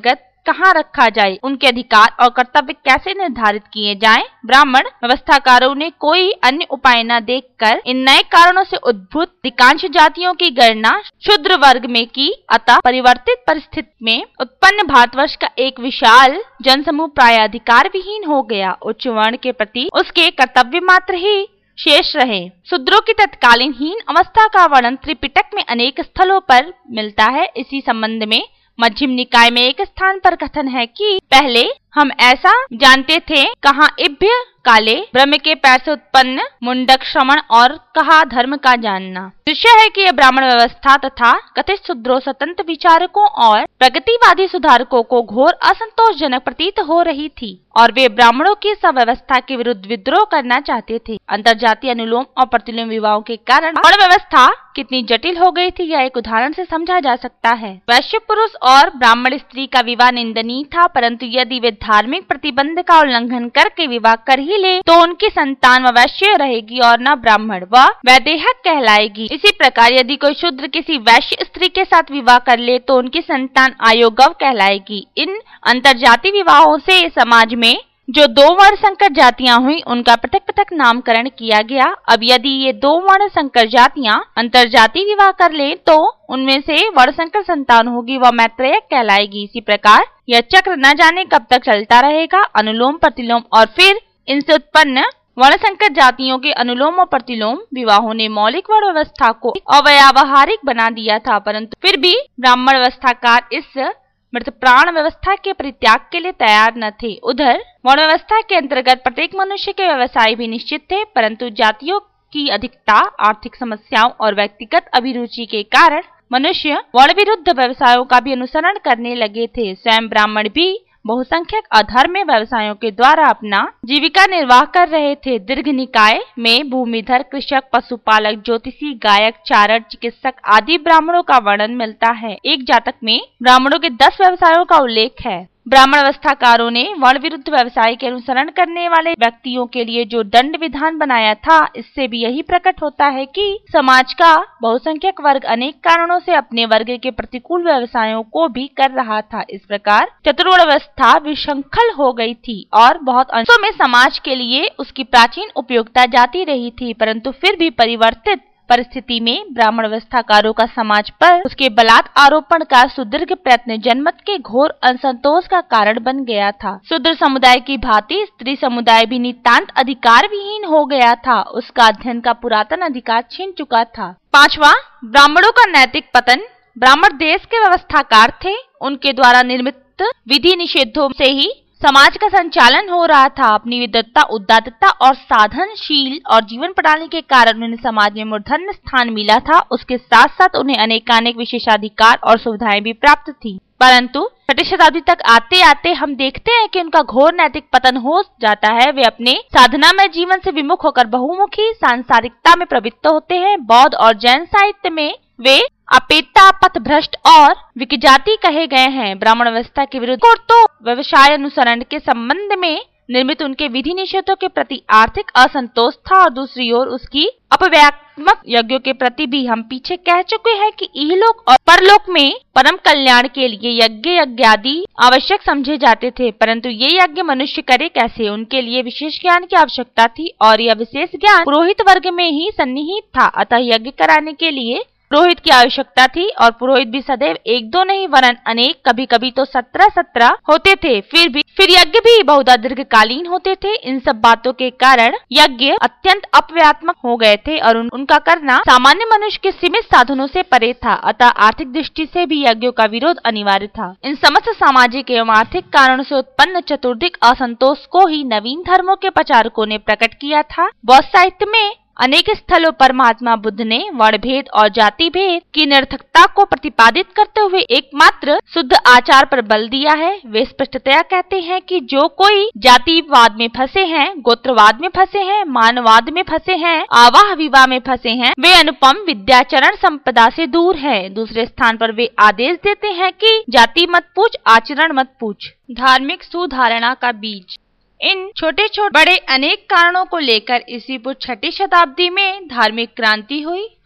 कहाँ रखा जाए, उनके अधिकार और कर्तव्य कैसे निर्धारित किए जाएं। ब्राह्मण व्यवस्थाकारों ने कोई अन्य उपाय न देखकर इन नए कारणों से उद्भूत अधिकांश जातियों की गणना शूद्र वर्ग में की। अतः परिवर्तित परिस्थिति में उत्पन्न भारतवर्ष का एक विशाल जनसमूह प्राय अधिकार विहीन हो गया। उच्च वर्ण के प्रति उसके कर्तव्य मात्र ही शेष रहे। शूद्रों की तत्कालीन हीन अवस्था का वर्णन त्रिपिटक में अनेक स्थलों पर मिलता है। इसी संबंध में मध्यम निकाय में एक स्थान पर कथन है कि पहले हम ऐसा जानते थे, कहाँ इभ्य काले ब्रह्म के पैर से उत्पन्न मुंडक श्रवण और कहा धर्म का जानना। दृश्य है कि यह ब्राह्मण व्यवस्था तथा कथित शूद्रों स्वतंत्र विचारकों और प्रगतिवादी सुधारकों को घोर असंतोषजनक प्रतीत हो रही थी और वे ब्राह्मणों की व्यवस्था के विरुद्ध विद्रोह करना चाहते थे। अंतरजातीय अनुलोम और प्रतिलोम विवाहों के कारण वर्ण व्यवस्था कितनी जटिल हो गई थी, यह एक उदाहरण से समझा जा सकता है। वैश्य पुरुष और ब्राह्मण स्त्री का विवाह निंदनीय था, परंतु यदि वे धार्मिक प्रतिबंध का उल्लंघन करके विवाह कर ही ले तो उनकी संतान वैश्य रहेगी और न ब्राह्मण, वह वैदेहक कहलाएगी। इसी प्रकार यदि कोई शूद्र किसी वैश्य स्त्री के साथ विवाह कर ले तो उनकी संतान आयोगव कहलाएगी। इन अंतरजातीय विवाहों से समाज में जो दो वर्ण संकर जातियां हुई उनका पृथक पृथक नामकरण किया गया। अब यदि ये दो वर्ण संकर जातियां अंतरजातीय विवाह कर ले तो उनमें से वर्ण संकर संतान होगी, वह मैत्रेयक कहलाएगी। इसी प्रकार यह चक्र न जाने कब तक चलता रहेगा। अनुलोम प्रतिलोम और फिर इनसे उत्पन्न वर्ण संकर जातियों के अनुलोम और प्रतिलोम विवाहों ने मौलिक वर्ण व्यवस्था को अव्यावहारिक बना दिया था, परंतु फिर भी ब्राह्मण व्यवस्थाकार इस मृत प्राण व्यवस्था के परित्याग के लिए तैयार न थे। उधर वर्ण व्यवस्था के अंतर्गत प्रत्येक मनुष्य के व्यवसाय भी निश्चित थे, परंतु जातियों की अधिकता, आर्थिक समस्याओं और व्यक्तिगत अभिरुचि के कारण मनुष्य वर्ण विरुद्ध व्यवसायों का भी अनुसरण करने लगे थे। स्वयं ब्राह्मण भी बहुसंख्यक अधर्म्य व्यवसायों के द्वारा अपना जीविका निर्वाह कर रहे थे। दीर्घ निकाय में भूमिधर, कृषक, पशुपालक, ज्योतिषी, गायक, चारण, चिकित्सक आदि ब्राह्मणों का वर्णन मिलता है। एक जातक में ब्राह्मणों के 10 व्यवसायों का उल्लेख है। ब्राह्मण व्यवस्थाकारों ने वर्ण विरुद्ध व्यवसाय के अनुसरण करने वाले व्यक्तियों के लिए जो दंड विधान बनाया था, इससे भी यही प्रकट होता है कि समाज का बहुसंख्यक वर्ग अनेक कारणों से अपने वर्ग के प्रतिकूल व्यवसायों को भी कर रहा था। इस प्रकार चतुर्वर्ण व्यवस्था विशृंखल हो गई थी और बहुत अंशों में समाज के लिए उसकी प्राचीन उपयोगिता जाती रही थी, परंतु फिर भी परिवर्तित परिस्थिति में ब्राह्मण व्यवस्थाकारों का समाज पर उसके बलात् आरोपण का सुदीर्घ प्रयत्न जनमत के घोर असंतोष का कारण बन गया था। शूद्र समुदाय की भांति स्त्री समुदाय भी नितांत अधिकार विहीन हो गया था। उसका अध्ययन का पुरातन अधिकार छीन चुका था। 5वां, ब्राह्मणों का नैतिक पतन। ब्राह्मण देश के व्यवस्थाकार थे। उनके द्वारा निर्मित विधि निषेधों से ही समाज का संचालन हो रहा था। अपनी विद्वत्ता, उदात्तता और साधनशील और जीवन प्रणाली के कारण उन्हें समाज में मूर्धन्य स्थान मिला था। उसके साथ साथ उन्हें अनेकानेक विशेषाधिकार और सुविधाएं भी प्राप्त थी, परंतु 6वीं शताब्दी तक आते आते हम देखते हैं कि उनका घोर नैतिक पतन हो जाता है। वे अपने साधना में जीवन से विमुख होकर बहुमुखी सांसारिकता में प्रवृत्त होते हैं। बौद्ध और जैन साहित्य में वे अपेता, पथभ्रष्ट और विकजाति कहे गए हैं। ब्राह्मण व्यवस्था के विरुद्ध तो व्यवसाय अनुसरण के संबंध में निर्मित उनके विधि निषेधों के प्रति आर्थिक असंतोष था और दूसरी ओर उसकी अपव्ययात्मक यज्ञों के प्रति भी हम पीछे कह चुके हैं कि इहलोक और परलोक में परम कल्याण के लिए यज्ञ आदि आवश्यक समझे जाते थे, परंतु ये यज्ञ मनुष्य करे कैसे, उनके लिए विशेष ज्ञान की आवश्यकता थी और यह विशेष ज्ञान पुरोहित वर्ग में ही सन्निहित था। अतः यज्ञ कराने के लिए पुरोहित की आवश्यकता थी और पुरोहित भी सदैव 1-2 नहीं वरन अनेक, कभी कभी तो 17 होते थे। फिर यज्ञ भी बहुधा दीर्घकालीन होते थे। इन सब बातों के कारण यज्ञ अत्यंत अपव्ययात्मक हो गए थे और उनका करना सामान्य मनुष्य के सीमित साधनों से परे था। अतः आर्थिक दृष्टि से भी यज्ञों का विरोध अनिवार्य था। इन समस्त सामाजिक एवं आर्थिक कारणों से उत्पन्न चतुर्दिक असंतोष को ही नवीन धर्मों के प्रचारकों ने प्रकट किया था। बौद्ध साहित्य में अनेक स्थलों पर महात्मा बुद्ध ने वर्ण भेद और जाति भेद की निरर्थकता को प्रतिपादित करते हुए एकमात्र शुद्ध आचार पर बल दिया है। वे स्पष्टतया कहते हैं कि जो कोई जातिवाद में फंसे हैं, गोत्रवाद में फंसे हैं, मानवाद में फंसे हैं, आवाह विवाह में फंसे हैं, वे अनुपम विद्याचरण संपदा से दूर है। दूसरे स्थान पर वे आदेश देते हैं कि जाति मत पूछ, आचरण मत पूछ। धार्मिक सुधारणा का बीज। इन छोटे छोटे बड़े अनेक कारणों को लेकर ईसा पूर्व 6वीं शताब्दी में धार्मिक क्रांति हुई।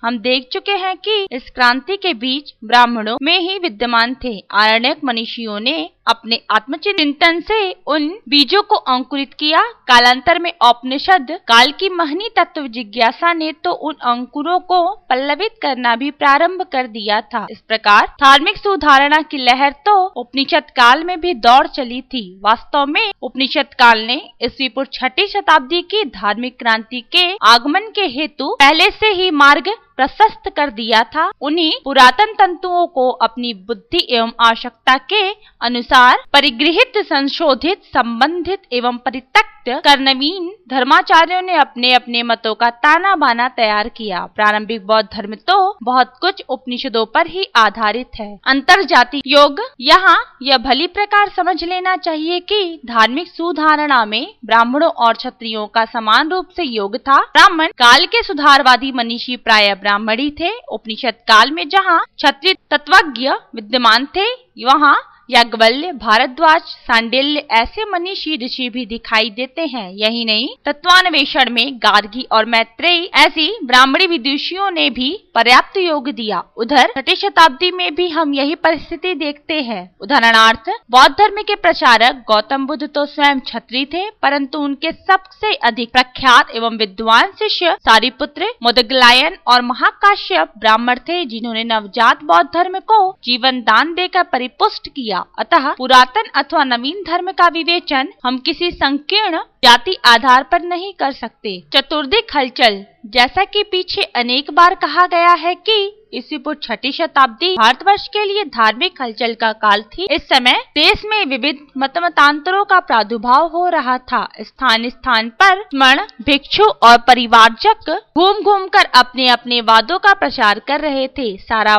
हम देख चुके हैं कि इस क्रांति के बीज ब्राह्मणों में ही विद्यमान थे। आरण्यक मनीषियों ने अपने आत्मचिंतन से उन बीजों को अंकुरित किया। कालांतर में उपनिषद काल की महनी तत्व जिज्ञासा ने तो उन अंकुरों को पल्लवित करना भी प्रारंभ कर दिया था। इस प्रकार धार्मिक सुधारणा की लहर तो उपनिषद काल में भी दौड़ चली थी। वास्तव में उपनिषद काल ने ईस्वी पूर्व 6ठी शताब्दी की धार्मिक क्रांति के आगमन के हेतु पहले से ही मार्ग प्रशस्त कर दिया था। उन्हीं पुरातन तंतुओं को अपनी बुद्धि एवं आवश्यकता के अनुसार परिगृहित, संशोधित, संबंधित एवं परित्यक्त कर नवीन धर्माचार्यों ने अपने अपने मतों का ताना बाना तैयार किया। प्रारंभिक बौद्ध धर्म तो बहुत कुछ उपनिषदों पर ही आधारित है। अंतर्जातीय योग यहाँ यह भली प्रकार समझ लेना चाहिए कि धार्मिक सुधारणा में ब्राह्मणों और क्षत्रियों का समान रूप से योग था। ब्राह्मण काल के सुधारवादी मनीषी प्राय ब्राह्मणी थे। उपनिषद काल में जहाँ क्षत्रिय तत्वज्ञ विद्यमान थे, वहाँ याज्ञवल्क्य, भारद्वाज, सांडिल्य ऐसे मनीषी ऋषि भी दिखाई देते हैं। यही नहीं, तत्वान्वेषण में गार्गी और मैत्रेयी ऐसी ब्राह्मणी विदुषियों ने भी पर्याप्त योग दिया। उधर 6ठी शताब्दी में भी हम यही परिस्थिति देखते हैं। उदाहरणार्थ, बौद्ध धर्म के प्रचारक गौतम बुद्ध तो स्वयं क्षत्रिय थे, परंतु उनके सबसे अधिक प्रख्यात एवं विद्वान शिष्य सारिपुत्र, मोदगलायन और महाकाश्यप ब्राह्मण थे, जिन्होंने नवजात बौद्ध धर्म को जीवन दान देकर परिपुष्ट किया। अतः पुरातन अथवा नवीन धर्म का विवेचन हम किसी संकीर्ण जाति आधार पर नहीं कर सकते। चतुर्दिक हलचल, जैसा कि पीछे अनेक बार कहा गया है कि ईस्वी पूर्व 6ठी शताब्दी भारतवर्ष के लिए धार्मिक हलचल का काल थी। इस समय देश में विविध मतमतांतरों का प्रादुर्भाव हो रहा था। स्थान स्थान पर स्मरण भिक्षु और परिवारजक घूम घूम कर अपने अपने वादों का प्रचार कर रहे थे। सारा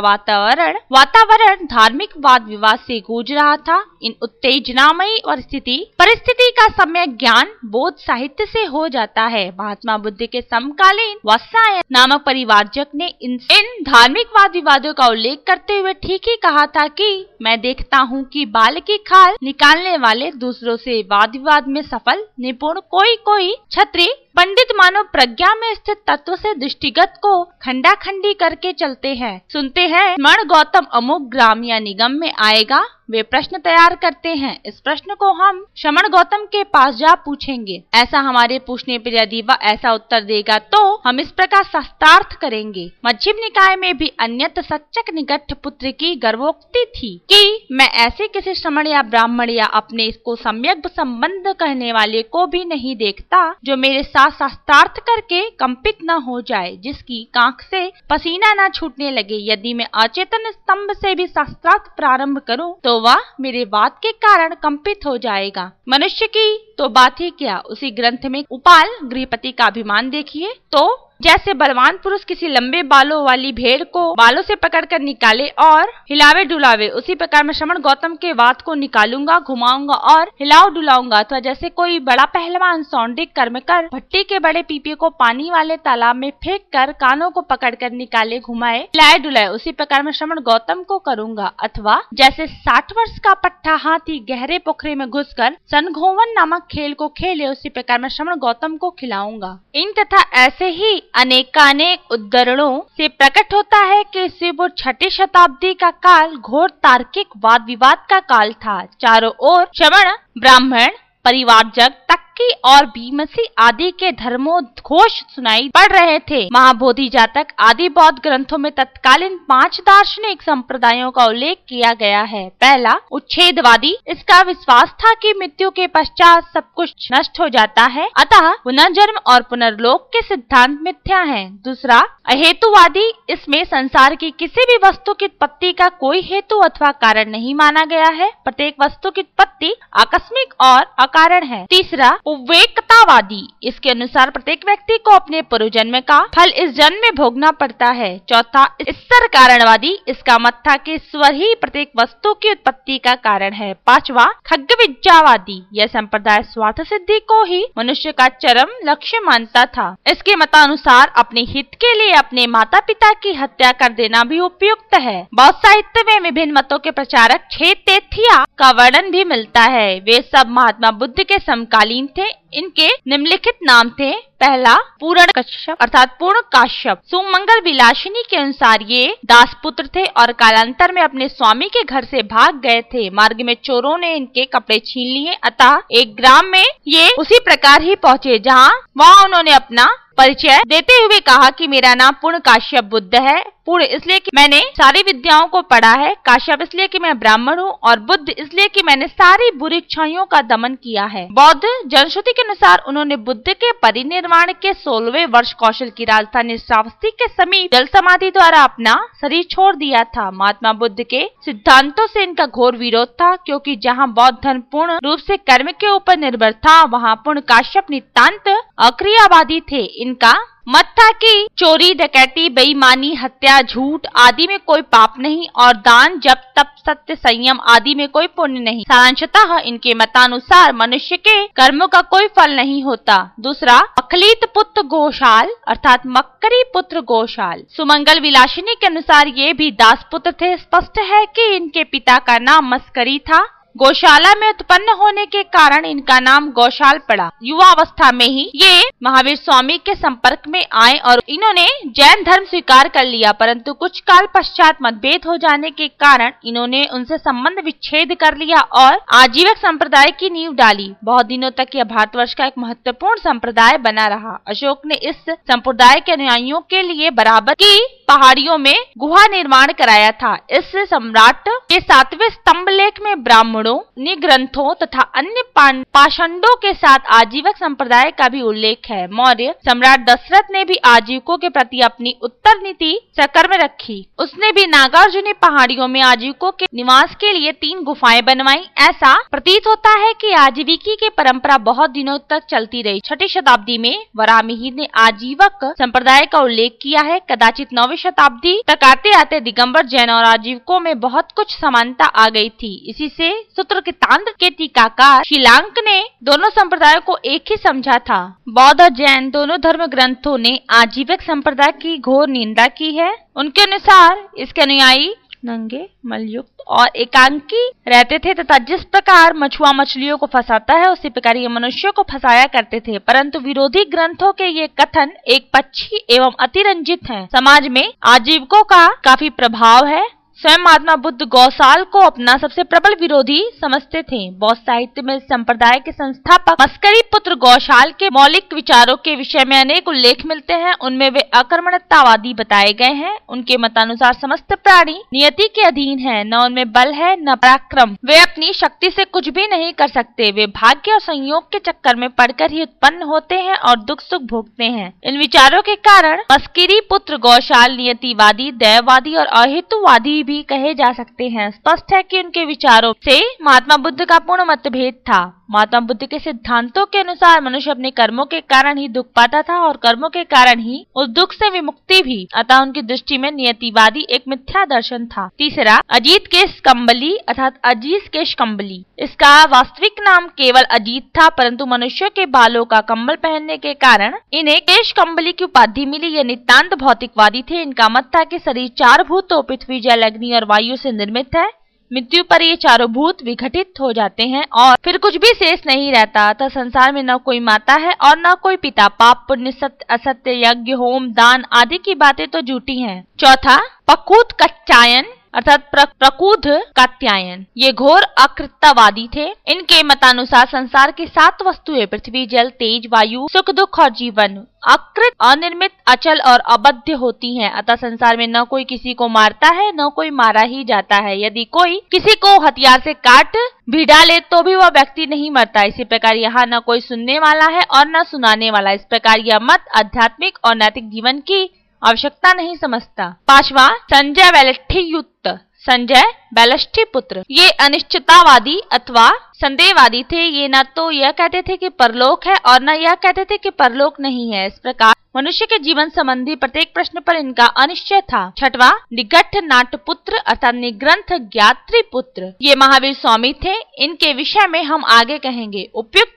वातावरण धार्मिक वाद विवाद से गूंज रहा था। इन उत्तेजनामयी परिस्थिति का सम्यक ज्ञान बोध साहित्य से हो जाता है। महात्मा बुद्ध के समकालीन वात्सायन नामक परिवारजक ने इन धार्मिक वाद विवादों का उल्लेख करते हुए ठीक ही कहा था कि मैं देखता हूँ कि बाल की खाल निकालने वाले दूसरों से वाद विवाद में सफल, निपुण, कोई क्षत्रिय पंडित मानव प्रज्ञा में स्थित तत्व से दृष्टिगत को खंडा खंडी करके चलते हैं। सुनते हैं स्मरण गौतम अमुक ग्राम या निगम में आएगा। वे प्रश्न तैयार करते हैं। इस प्रश्न को हम श्रमण गौतम के पास जा पूछेंगे। ऐसा हमारे पूछने पर यदि वह ऐसा उत्तर देगा तो हम इस प्रकार शास्त्रार्थ करेंगे। मध्यम निकाय में भी अन्यत्र सच्चक निगट्ठ पुत्र की गर्भोक्ति थी कि मैं ऐसे किसी श्रमण या ब्राह्मण या अपने इसको सम्यक संबंध कहने वाले को भी नहीं देखता जो मेरे साथ शास्त्रार्थ करके कंपित न हो जाए, जिसकी कांख से पसीना न छूटने लगे। यदि मैं अचेतन स्तंभ से भी शास्त्रार्थ प्रारंभ करूं तो वह मेरे वाद के कारण कंपित हो जाएगा। मनुष्य की तो बात ही क्या, उसी ग्रंथ में उपाल गृहपति का अभिमान देखिए तो जैसे बलवान पुरुष किसी लंबे बालों वाली भेड़ को बालों से पकड़कर निकाले और हिलावे डुलावे, उसी प्रकार मैं श्रमण गौतम के वाद को निकालूंगा, घुमाऊंगा और हिलाओ डुलाऊंगा। अथवा जैसे कोई बड़ा पहलवान सौंडिक कर्म कर भट्टी के बड़े पीपे को पानी वाले तालाब में फेंक कर कानों को पकड़कर निकाले, घुमाए, हिलाए डुलाए, उसी प्रकार मैं श्रमण गौतम को करूंगा। अथवा जैसे 60 वर्ष का पट्टा हाथी गहरे पोखरे में घुसकर सनघोवन नामक खेल को खेले, उसी प्रकार मैं श्रमण गौतम को खिलाऊंगा। इन तथा ऐसे ही अनेकानेक उद्धरणों से प्रकट होता है कि ईस्वी पूर्व 6ठी शताब्दी का काल घोर तार्किक वाद विवाद का काल था। चारों ओर श्रमण, ब्राह्मण, परिवारजक, तक्की और बीमसी आदि के धर्मोद्घोष सुनाई पड़ रहे थे। महाबोधि जातक आदि बौद्ध ग्रंथों में तत्कालीन 5 दार्शनिक संप्रदायों का उल्लेख किया गया है। पहला उच्छेदवादी, इसका विश्वास था कि मृत्यु के पश्चात सब कुछ नष्ट हो जाता है, अतः पुनर्जन्म और पुनर्लोक के सिद्धांत मिथ्या हैं। दूसरा अहेतुवादी, इसमें संसार की किसी भी वस्तु की उत्पत्ति का कोई हेतु अथवा कारण नहीं माना गया है, प्रत्येक वस्तु की उत्पत्ति आकस्मिक और अकारण है। तीसरा उवेकतावादी, इसके अनुसार प्रत्येक व्यक्ति को अपने पूर्व जन्म का फल इस जन्म में भोगना पड़ता है। चौथा ईश्वर कारणवादी, इसका मत था कि ईश्वर ही प्रत्येक वस्तु की उत्पत्ति का कारण है। पांचवा खग्गविज्जावादी, यह संप्रदाय स्वार्थ सिद्धि को ही मनुष्य का चरम लक्ष्य मानता था। इसके मतानुसार अपने हित के लिए अपने माता पिता की हत्या कर देना भी उपयुक्त है। बौद्ध साहित्य में विभिन्न मतों के प्रचारक 6 तेथिया का वर्णन भी मिलता है। वे सब महात्मा बुद्ध के समकालीन थे। इनके निम्नलिखित नाम थे। पहला पूर्ण कश्यप अर्थात पूर्ण काश्यप। सुमंगल विलासिनी के अनुसार ये दासपुत्र थे और कालांतर में अपने स्वामी के घर से भाग गए थे। मार्ग में चोरों ने इनके कपड़े छीन लिए, अतः एक ग्राम में ये उसी प्रकार ही पहुँचे जहाँ वहाँ उन्होंने अपना परिचय देते हुए कहा कि मेरा नाम पूर्ण काश्यप बुद्ध है। पूर्ण इसलिए कि मैंने सारी विद्याओं को पढ़ा है, काश्यप इसलिए कि मैं ब्राह्मण हूँ, और बुद्ध इसलिए कि मैंने सारी बुरी इच्छाओं का दमन किया है। बौद्ध जनश्रुति के अनुसार उन्होंने बुद्ध के परिनिर्वाण के 16वें वर्ष कौशल की राजधानी श्रावस्ती के समीप जल समाधि द्वारा अपना शरीर छोड़ दिया था। महात्मा बुद्ध के सिद्धांतों से इनका घोर विरोध था, क्योंकि जहाँ बौद्ध धर्म पूर्ण रूप से कर्म के ऊपर निर्भर था, वहाँ पूर्ण काश्यप नितांत अक्रियावादी थे। इनका मत था कि चोरी, डकैती, बेईमानी, हत्या, झूठ आदि में कोई पाप नहीं और दान, जप, तप, सत्य, संयम आदि में कोई पुण्य नहीं। सारांशतः इनके मतानुसार मनुष्य के कर्मों का कोई फल नहीं होता। दूसरा, अखलीत पुत्र गोशाल अर्थात मक्करी पुत्र गोशाल। सुमंगल विलासिनी के अनुसार ये भी दास पुत्र थे। स्पष्ट है कि इनके पिता का नाम मस्करी था। गौशाला में उत्पन्न होने के कारण इनका नाम गौशाल पड़ा। युवा अवस्था में ही ये महावीर स्वामी के संपर्क में आए और इन्होंने जैन धर्म स्वीकार कर लिया, परंतु कुछ काल पश्चात मतभेद हो जाने के कारण इन्होंने उनसे संबंध विच्छेद कर लिया और आजीवक संप्रदाय की नींव डाली। बहुत दिनों तक यह भारतवर्ष का एक महत्वपूर्ण संप्रदाय बना रहा। अशोक ने इस संप्रदाय के अनुयायियों के लिए बराबर की पहाड़ियों में गुहा निर्माण कराया था। इस सम्राट के 7वें स्तंभ लेख में ब्राह्मणों, ग्रंथों तथा अन्य पाषंडों के साथ आजीवक संप्रदाय का भी उल्लेख है। मौर्य सम्राट दशरथ ने भी आजीवकों के प्रति अपनी उत्तर नीति सकर्म रखी। उसने भी नागार्जुनी पहाड़ियों में आजीवकों के निवास के लिए 3 गुफाएं बनवाई। ऐसा प्रतीत होता है कि आजीविकी की परंपरा बहुत दिनों तक चलती रही। 6ठी शताब्दी में वराहमिहिर ने आजीवक संप्रदाय का उल्लेख किया है। कदाचित 9वीं शताब्दी तक आते आते दिगंबर, जैन और आजीवकों में बहुत कुछ समानता आ गई थी। इसी से सूत्रकृतांत के टीकाकार शिलांक ने दोनों संप्रदायों को एक ही समझा था। बौद्ध और जैन दोनों धर्म ग्रंथों ने आजीवक संप्रदाय की घोर निंदा की है। उनके अनुसार इसके अनुयायी नंगे, मलयुक्त और एकांकी रहते थे तथा जिस प्रकार मछुआ मछलियों को फंसाता है उसी प्रकार ये मनुष्यों को फंसाया करते थे। परंतु विरोधी ग्रंथों के ये कथन एक पक्षी एवं अतिरंजित हैं। समाज में आजीवकों का काफी प्रभाव है। स्वयं महात्मा बुद्ध गौशाल को अपना सबसे प्रबल विरोधी समझते थे। बौद्ध साहित्य में संप्रदाय के संस्थापक मस्करी पुत्र गौशाल के मौलिक विचारों के विषय में अनेक उल्लेख मिलते हैं। उनमें वे अकर्मण्यतावादी बताए गए हैं। उनके मतानुसार समस्त प्राणी नियति के अधीन है, न उनमें बल है न पराक्रम। वे अपनी शक्ति से कुछ भी नहीं कर सकते। वे भाग्य और संयोग के चक्कर में पड़कर ही उत्पन्न होते हैं और दुख सुख भोगते हैं। इन विचारों के कारण मस्करी पुत्र गौशाल नियतिवादी, दैववादी और अहेतुवादी भी कहे जा सकते हैं। स्पष्ट है कि उनके विचारों से महात्मा बुद्ध का पूर्ण मतभेद था। महात्मा बुद्ध के सिद्धांतों के अनुसार मनुष्य अपने कर्मों के कारण ही दुख पाता था और कर्मों के कारण ही उस दुख से विमुक्ति भी। अतः उनकी दृष्टि में नियतिवादी एक मिथ्या दर्शन था। तीसरा, अजीत केश कम्बली अर्थात अजीत केश कम्बली। इसका वास्तविक नाम केवल अजीत था, परंतु मनुष्यों के बालों का कम्बल पहनने के कारण इन्हें केश कम्बली की उपाधि मिली। ये नितांत भौतिकवादी थे। इनका मत था कि शरीर 4 भूतों पृथ्वी, जल, अग्नि और वायु से निर्मित है। मृत्यु पर ये चारों भूत विघटित हो जाते हैं और फिर कुछ भी शेष नहीं रहता। अतः संसार में न कोई माता है और न कोई पिता। पाप, पुण्य, सत्य, असत्य, यज्ञ, होम, दान आदि की बातें तो झूठी हैं। चौथा, पकूत कच्चायन अर्थात प्रकुध कात्यायन। ये घोर अकृतवादी थे। इनके मतानुसार संसार की 7 वस्तुएं पृथ्वी, जल, तेज, वायु, सुख, दुख और जीवन अकृत, अनिर्मित, अचल और अबद्ध होती हैं। अतः संसार में न कोई किसी को मारता है न कोई मारा ही जाता है। यदि कोई किसी को हथियार से काट भी डाले तो भी वह व्यक्ति नहीं मरता। इसी प्रकार यहाँ न कोई सुनने वाला है और न सुनाने वाला। इस प्रकार यह मत आध्यात्मिक और नैतिक जीवन की आवश्यकता नहीं समझता। 5वां, संजय वैलठ्ठीयुक्त संजय बैलष्ठी पुत्र। ये अनिश्चिततावादी अथवा संदेहवादी थे। ये न तो यह कहते थे कि परलोक है और न यह कहते थे कि परलोक नहीं है। इस प्रकार मनुष्य के जीवन संबंधी प्रत्येक प्रश्न पर इनका अनिश्चय था। 6वां, निगट्ठ नाट पुत्र अर्थात निग्रंथ ज्ञात्री पुत्र। ये महावीर स्वामी थे। इनके विषय में हम आगे कहेंगे। उपयुक्त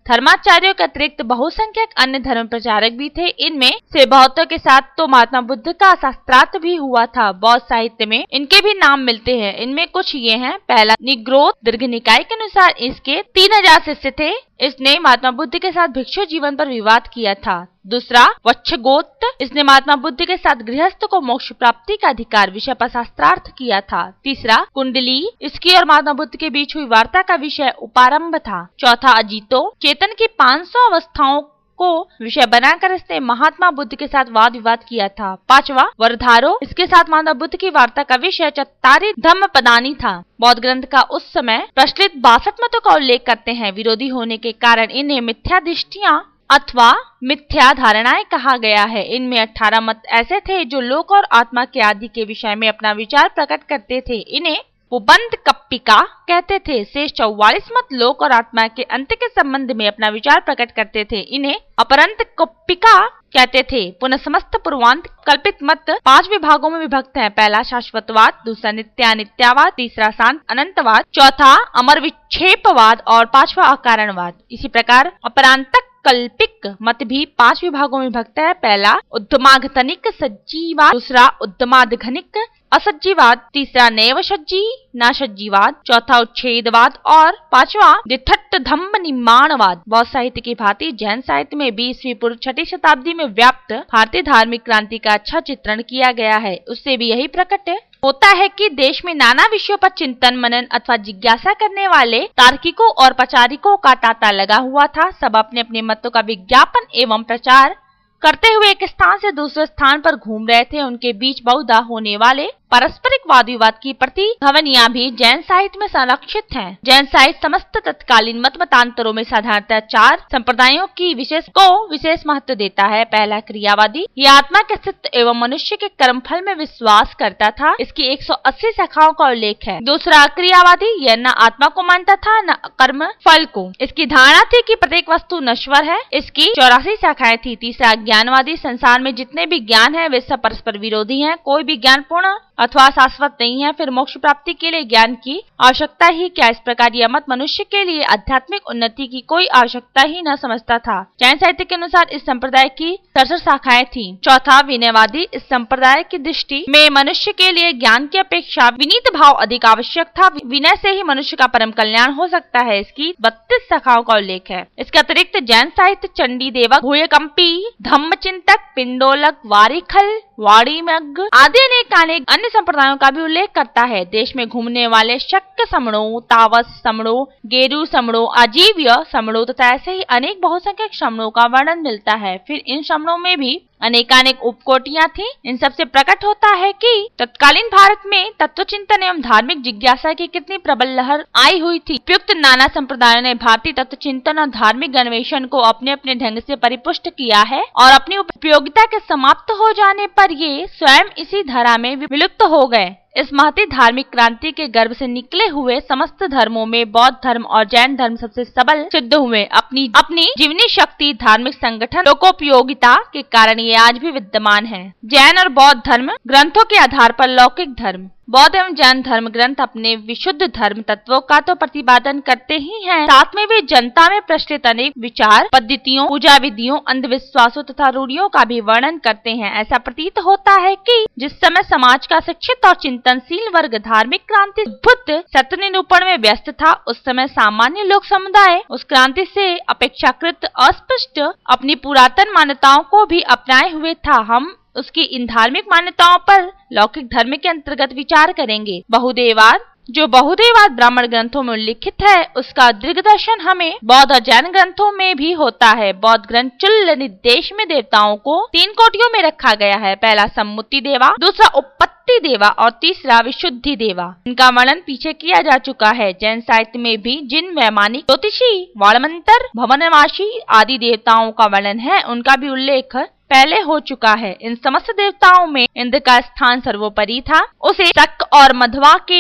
धर्माचार्यों के अतिरिक्त बहुसंख्यक अन्य धर्म प्रचारक भी थे। इनमें से बहुतों के साथ तो महात्मा बुद्ध का शास्त्रार्थ भी हुआ था। बौद्ध साहित्य में इनके भी नाम मिलते हैं। इनमें कुछ ये हैं। पहला, निग्रोध दीर्घ निकाय के अनुसार इसके 3000 शिष्य थे। इसने महात्मा बुद्ध के साथ भिक्षु जीवन पर विवाद किया था। दूसरा, वच्छगोत्र, इसने महात्मा बुद्ध के साथ गृहस्थ को मोक्ष प्राप्ति का अधिकार विषय पर शास्त्रार्थ किया था। तीसरा, कुंडली, इसकी और महात्मा बुद्ध के बीच हुई वार्ता का विषय उपारंभ था। चौथा, अजीतो, चेतन की 500 अवस्थाओं को विषय बनाकर इसने महात्मा बुद्ध के साथ वाद विवाद किया था। पांचवा, वरधारो, इसके साथ महात्मा बुद्ध की वार्ता का विषय चत्तारी धम्मपदानी था। बौद्ध ग्रंथ का उस समय प्रचलित 62 मतों का उल्लेख करते हैं। विरोधी होने के कारण इन्हें मिथ्या दृष्टियां अथवा मिथ्या धारणाएं कहा गया है। इनमें 18 मत ऐसे थे जो लोक और आत्मा के आदि के विषय में अपना विचार प्रकट करते थे। इन्हें पुबंध कप्पिका कहते थे। शेष 44 मत लोक और आत्मा के अंत के संबंध में अपना विचार प्रकट करते थे। इन्हें अपरंत कप्पिका कहते थे। पुनः समस्त पूर्वांत कल्पित मत 5 विभागों में विभक्त हैं। पहला शाश्वतवाद, दूसरा नित्यानित्यावाद, तीसरा शांत अनंतवाद, चौथा अमर विक्षेपवाद और पांचवा अकारणवाद। इसी प्रकार अपरांतक कल्पिक मत भी 5 विभागों में विभक्त है। पहला उद्यमाघतनिक सज्जीवाद, दूसरा उद्यमाधघनिक असज्जीवाद, तीसरा नैवसज्जी नासज्जीवाद, चौथा उच्छेदवाद और पांचवा दिठट्ट धम्म निर्माणवाद। बौद्ध साहित्य की भांति जैन साहित्य में 20वीं पूर्व 6ठी शताब्दी में व्याप्त भारतीय धार्मिक क्रांति का अच्छा चित्रण किया गया है। उससे भी यही प्रकट होता है कि देश में नाना विषयों पर चिंतन मनन अथवा जिज्ञासा करने वाले तार्किकों और प्रचारिकों का तांता लगा हुआ था। सब अपने अपने मतों का विज्ञापन एवं प्रचार करते हुए एक स्थान से दूसरे स्थान पर घूम रहे थे। उनके बीच बहुधा होने वाले पारस्परिक वाद विवाद की प्रतिध्वनियां भी जैन साहित्य में संरक्षित हैं। जैन साहित्य समस्त तत्कालीन मत मतांतरों में साधारणतः 4 संप्रदायों की विशेष महत्व देता है। पहला, क्रियावादी, यह आत्मा के अस्तित्व एवं मनुष्य के कर्मफल में विश्वास करता था। इसकी 180 शाखाओं का उल्लेख है। दूसरा, क्रियावादी, यह न आत्मा को मानता था न कर्म फल को। इसकी धारणा थी कि प्रत्येक वस्तु नश्वर है। इसकी 84 शाखाएं थी। तीसरा, ज्ञानवादी, संसार में जितने भी ज्ञान है वे सब परस्पर विरोधी हैं। कोई भी ज्ञान पूर्ण अथवा शाश्वत नहीं है। फिर मोक्ष प्राप्ति के लिए ज्ञान की आवश्यकता ही क्या। इस प्रकार यह मत मनुष्य के लिए आध्यात्मिक उन्नति की कोई आवश्यकता ही न समझता था। जैन साहित्य के अनुसार इस संप्रदाय की 67 शाखाएं थी। चौथा, विनयवादी, इस संप्रदाय की दृष्टि में मनुष्य के लिए ज्ञान की अपेक्षा विनीत भाव अधिक आवश्यक था। विनय से ही मनुष्य का परम कल्याण हो सकता है। इसकी 32 शाखाओं का उल्लेख है। इसके अतिरिक्त जैन साहित्य चंडी देवक, भूयकंपी, धम्मचिंतक, पिंडोलक, वारिखल, वाणिमग आदि अनेक अन्य संप्रदायों का भी उल्लेख करता है। देश में घूमने वाले शक्य समणों, तावस समणों, गेरु समणों, आजीव्य समणों तथा ऐसे ही अनेक बहुसंख्यक समणों का वर्णन मिलता है। फिर इन समणों में भी अनेकानेक उपकोटियां थी। इन सबसे प्रकट होता है कि तत्कालीन भारत में तत्वचिंतन एवं धार्मिक जिज्ञासा की कितनी प्रबल लहर आई हुई थी। उपयुक्त नाना संप्रदायों ने भारतीय तत्वचिंतन और धार्मिक अन्वेषण को अपने अपने ढंग से परिपुष्ट किया है और अपनी उपयोगिता के समाप्त हो जाने पर ये स्वयं इसी धारा में विलुप्त हो गए। इस महती धार्मिक क्रांति के गर्भ से निकले हुए समस्त धर्मों में बौद्ध धर्म और जैन धर्म सबसे सबल सिद्ध हुए। अपनी जीवनी शक्ति, धार्मिक संगठन, लोकोपयोगिता के कारण ये आज भी विद्यमान है। जैन और बौद्ध धर्म ग्रंथों के आधार पर लौकिक धर्म। बौद्ध एवं जैन धर्म ग्रंथ अपने विशुद्ध धर्म तत्वों का तो प्रतिपादन करते ही हैं, साथ में वे जनता में प्रचलित अनेक विचार पद्धतियों, पूजा विधियों, अंधविश्वासों तथा रूढ़ियों का भी वर्णन करते हैं। ऐसा प्रतीत होता है कि जिस समय समाज का शिक्षित और चिंतनशील वर्ग धार्मिक क्रांति उद्भुत सत्य निरूपण में व्यस्त था, उस समय सामान्य लोक समुदाय उस क्रांति से अपेक्षाकृत अस्पष्ट अपनी पुरातन मान्यताओं को भी अपनाए हुए था। हम उसकी इन धार्मिक मान्यताओं पर लौकिक धर्म के अंतर्गत विचार करेंगे। बहुदेववाद, जो बहुदेववाद ब्राह्मण ग्रंथों में उल्लिखित है, उसका दिग्दर्शन हमें बौद्ध और जैन ग्रंथों में भी होता है। बौद्ध ग्रंथ चुल्ल निर्देश में देवताओं को 3 कोटियों में रखा गया है। पहला सम्मुति देवा, दूसरा उपपत्ति देवा और तीसरा विशुद्धि देवा। इनका वर्णन पीछे किया जा चुका है। जैन साहित्य में भी जिन वैमानिक, ज्योतिषी, वाणमंत्र, भवनवासी आदि देवताओं का वर्णन है, उनका भी उल्लेख पहले हो चुका है। इन समस्त देवताओं में इंद्र का स्थान सर्वोपरि था। उसे शक और मध्वा के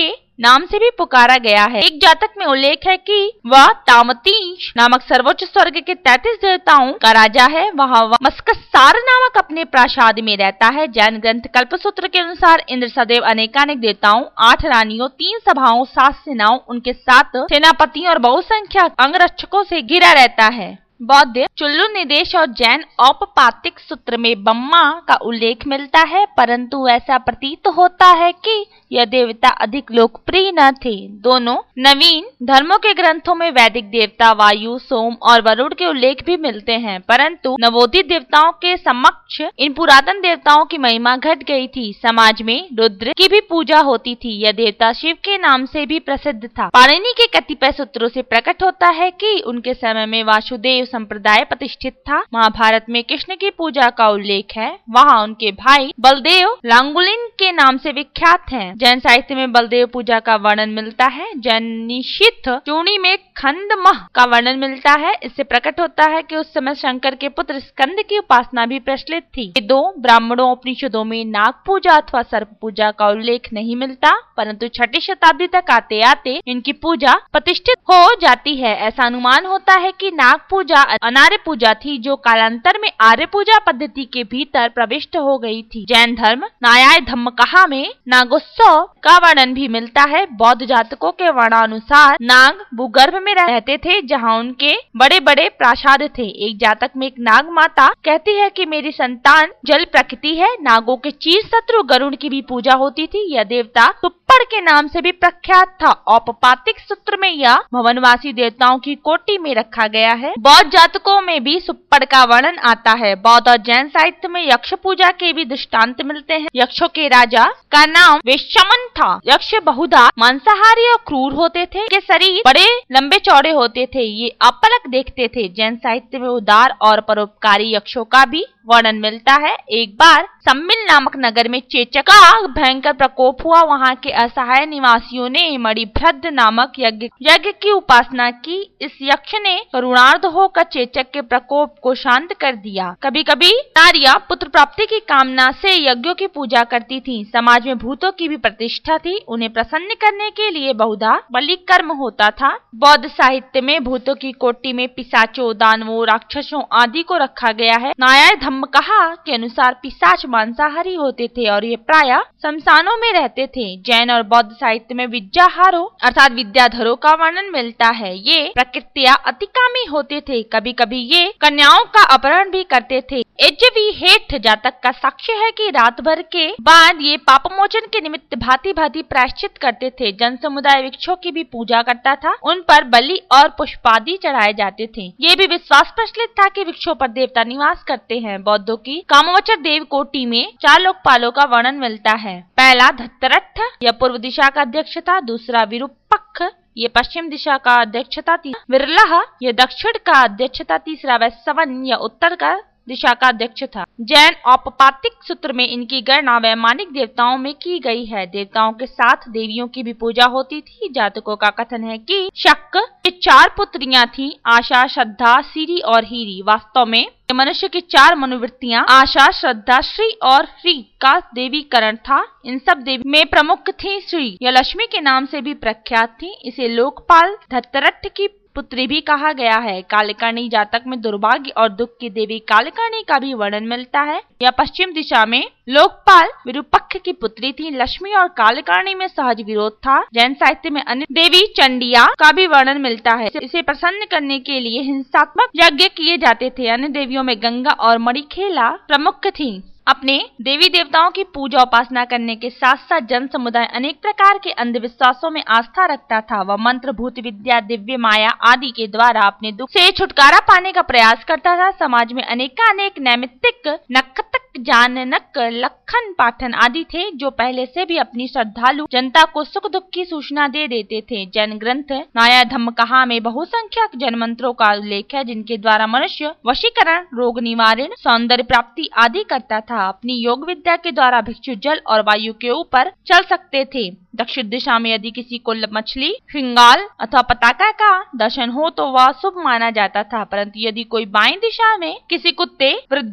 नाम से भी पुकारा गया है। एक जातक में उल्लेख है कि वह तामतीश नामक सर्वोच्च स्वर्ग के 33 देवताओं का राजा है। वहाँ वह मस्कसार नामक अपने प्रासाद में रहता है। जैन ग्रंथ कल्पसूत्र के अनुसार इंद्र सदैव अनेकानेक देवताओं, 8 रानियों, 3 सभाओं, 7 सेनाओं, उनके 7 सेनापतियों और बहुसंख्यक अंगरक्षकों से घिरा रहता है। बौद्ध चुल्लू निदेश और जैन औपपातिक सूत्र में ब्रह्मा का उल्लेख मिलता है, परंतु ऐसा प्रतीत होता है कि यह देवता अधिक लोकप्रिय न थे। दोनों नवीन धर्मों के ग्रंथों में वैदिक देवता वायु, सोम और वरुण के उल्लेख भी मिलते हैं, परंतु नवोदित देवताओं के समक्ष इन पुरातन देवताओं की महिमा घट गई थी। समाज में रुद्र की भी पूजा होती थी। यह देवता शिव के नाम से भी प्रसिद्ध था। पाणिनि के कतिपय सूत्रों से प्रकट होता है कि उनके समय में वासुदेव संप्रदाय प्रतिष्ठित था। महाभारत में कृष्ण की पूजा का उल्लेख है। वहाँ उनके भाई बलदेव लांगुलिन के नाम से विख्यात हैं। जैन साहित्य में बलदेव पूजा का वर्णन मिलता है। जैन निशिथ चूड़ी में खंडमह का वर्णन मिलता है। इससे प्रकट होता है कि उस समय शंकर के पुत्र स्कंद की उपासना भी प्रचलित थी। दो ब्राह्मणों उपनिषदों में नाग पूजा अथवा सर्प पूजा का उल्लेख नहीं मिलता, परंतु 6ठी शताब्दी तक आते आते इनकी पूजा प्रतिष्ठित हो जाती है। ऐसा अनुमान होता है कि नाग पूजा अनार्य पूजा थी, जो कालांतर में आर्य पूजा पद्धति के भीतर प्रविष्ट हो गई थी। जैन धर्म न्याय धम्मकहा में नागोत्सव का वर्णन भी मिलता है। बौद्ध जातकों के वर्णानुसार नाग भूगर्भ में रहते थे, जहाँ उनके बड़े बड़े प्रासाद थे। एक जातक में एक नाग माता कहती है कि मेरी संतान जल प्रकृति है। नागों के चीर शत्रु गरुड़ की भी पूजा होती थी। यह देवता सुप्पड़ के नाम से भी प्रख्यात था। औपपातिक सूत्र में यह भवनवासी देवताओं की कोटि में रखा गया है। बौद्ध जातकों में भी सुप्पड़ का वर्णन आता है। बौद्ध और जैन साहित्य में यक्ष पूजा के भी दृष्टांत मिलते हैं। यक्षों के राजा का नाम वेश्मन था। यक्ष बहुधा मांसाहारी और क्रूर होते थे। के शरीर बड़े लंबे चौड़े होते थे। ये अपलक देखते थे। जैन साहित्य में उदार और परोपकारी यक्षों का भी वर्णन मिलता है। एक बार सम्मिल नामक नगर में चेचक का भयंकर प्रकोप हुआ। वहाँ के असहाय निवासियों ने मणिभ्रद नामक यज्ञ की उपासना की। इस यक्ष ने करुणार्ध होकर चेचक के प्रकोप को शांत कर दिया। कभी कभी नारियां पुत्र प्राप्ति की कामना से यज्ञों की पूजा करती थीं। समाज में भूतों की भी प्रतिष्ठा थी। उन्हें प्रसन्न करने के लिए बहुधा बलि कर्म होता था। बौद्ध साहित्य में भूतों की कोटि में पिशाचों, दानवों, राक्षसों आदि को रखा गया है। न्याय धम्मकहा के अनुसार पिशाच मांसाहारी होते थे और ये प्रायः शमशानों में रहते थे। जैन और बौद्ध साहित्य में विद्याहारों अर्थात विद्याधरों का वर्णन मिलता है। ये प्रकृतिया अतिकामी होते थे। कभी कभी ये कन्याओं का अपहरण भी करते थे। एजवीहेठ जातक का साक्ष्य है कि रात भर के बाद ये पापमोचन के निमित्त भांति भांति प्रायश्चित करते थे। जन समुदाय वृक्षों की भी पूजा करता था। उन पर बलि और पुष्पादि चढ़ाए जाते थे। ये भी विश्वास प्रचलित था कि वृक्षों पर देवता निवास करते हैं। बौद्धों की कामवचर देव कोटि में 4 लोकपालों का वर्णन मिलता है। पहला धत्तरठ, यह पूर्व दिशा का अध्यक्ष था। दूसरा विरूपक्ष, ये पश्चिम दिशा का अध्यक्ष था। विरलह, यह दक्षिण का अध्यक्ष था। तीसरा वैश्रवन, यह उत्तर का दिशा का अध्यक्ष था। जैन औपपातिक सूत्र में इनकी गणना वैमानिक देवताओं में की गई है। देवताओं के साथ देवियों की भी पूजा होती थी। जातकों का कथन है कि शक की 4 पुत्रियां थीं, आशा, श्रद्धा, सिरी और हीरी। वास्तव में मनुष्य की 4 मनोवृत्तियां आशा, श्रद्धा, श्री और ह्री का देवीकरण था। इन सब देवी में प्रमुख थी श्री। यह लक्ष्मी के नाम से भी प्रख्यात थी। इसे लोकपाल धत्तरठ की पुत्री भी कहा गया है। कालकर्णी जातक में दुर्भाग्य और दुख की देवी कालकर्णी का भी वर्णन मिलता है। यह पश्चिम दिशा में लोकपाल विरूपक्ष की पुत्री थी। लक्ष्मी और कालकर्णी में सहज विरोध था। जैन साहित्य में अन्य देवी चंडिया का भी वर्णन मिलता है। इसे प्रसन्न करने के लिए हिंसात्मक यज्ञ किए जाते थे। अन्य देवियों में गंगा और मणिखेला प्रमुख थी। अपने देवी देवताओं की पूजा उपासना करने के साथ साथ जन समुदाय अनेक प्रकार के अंधविश्वासों में आस्था रखता था। वह मंत्र, भूत विद्या, दिव्य माया आदि के द्वारा अपने दुख से छुटकारा पाने का प्रयास करता था। समाज में अनेक नैमित्तिक नक्कतक, जाननक, लखन पाठन आदि थे, जो पहले से भी अपनी श्रद्धालु जनता को सुख दुख की सूचना दे देते थे। जैन ग्रंथ न्याय धम्मकहा में बहुसंख्यक जन मंत्रों का उल्लेख है, जिनके द्वारा मनुष्य वशीकरण, रोग निवारण, सौंदर्य प्राप्ति आदि करता था। अपनी योग विद्या के द्वारा भिक्षु जल और वायु के ऊपर चल सकते थे। दक्षिण दिशा में यदि किसी को मछली, श्रृंगाल अथवा पताका का दर्शन हो तो वह शुभ माना जाता था, परंतु यदि कोई बाएं दिशा में किसी कुत्ते, वृद्ध,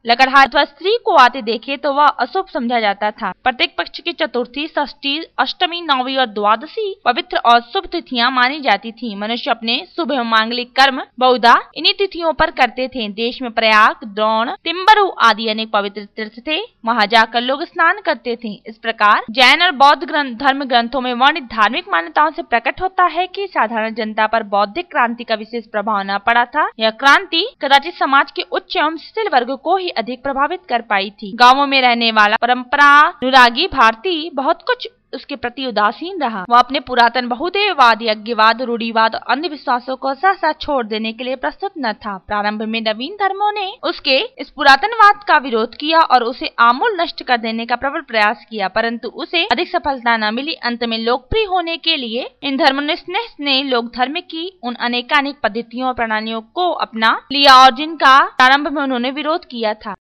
लकड़हारा अथवा स्त्री को आते देखे तो वह अशुभ समझा जाता था। प्रत्येक पक्ष की चतुर्थी, षष्ठी, अष्टमी, नौवीं और द्वादशी पवित्र और शुभ तिथियां मानी जाती थी। मनुष्य अपने शुभ एवं मांगलिक कर्म बहुधा इन्हीं तिथियों पर करते थे। देश में प्रयाग, द्रोण, तिम्बरू आदि अनेक पवित्र तीर्थ थे, वहां जाकर लोग स्नान करते थे। इस प्रकार जैन और बौद्ध धर्म ग्रंथों में वर्णित धार्मिक मान्यताओं से प्रकट होता है कि साधारण जनता पर बौद्धिक क्रांति का विशेष प्रभाव न पड़ा था। यह क्रांति कदाचित समाज के उच्च एवं शिथिल वर्ग को ही अधिक प्रभावित कर पाई थी। गाँवों में रहने वाला परंपरा अनुरागी भारतीय बहुत कुछ उसके प्रति उदासीन रहा। वह अपने पुरातन बहुदेववाद, यज्ञवाद, रूढ़िवाद और अंधविश्वासों को सहसा छोड़ देने के लिए प्रस्तुत न था। प्रारंभ में नवीन धर्मों ने उसके इस पुरातनवाद का विरोध किया और उसे आमूल नष्ट कर देने का प्रबल प्रयास किया, परंतु उसे अधिक सफलता न मिली। अंत में लोकप्रिय होने के लिए इन धर्मनिष्ठ ने लोक धर्म की उन अनेकानेक पद्धतियों और प्रणालियों को अपना लिया और जिनका प्रारंभ में उन्होंने विरोध किया था।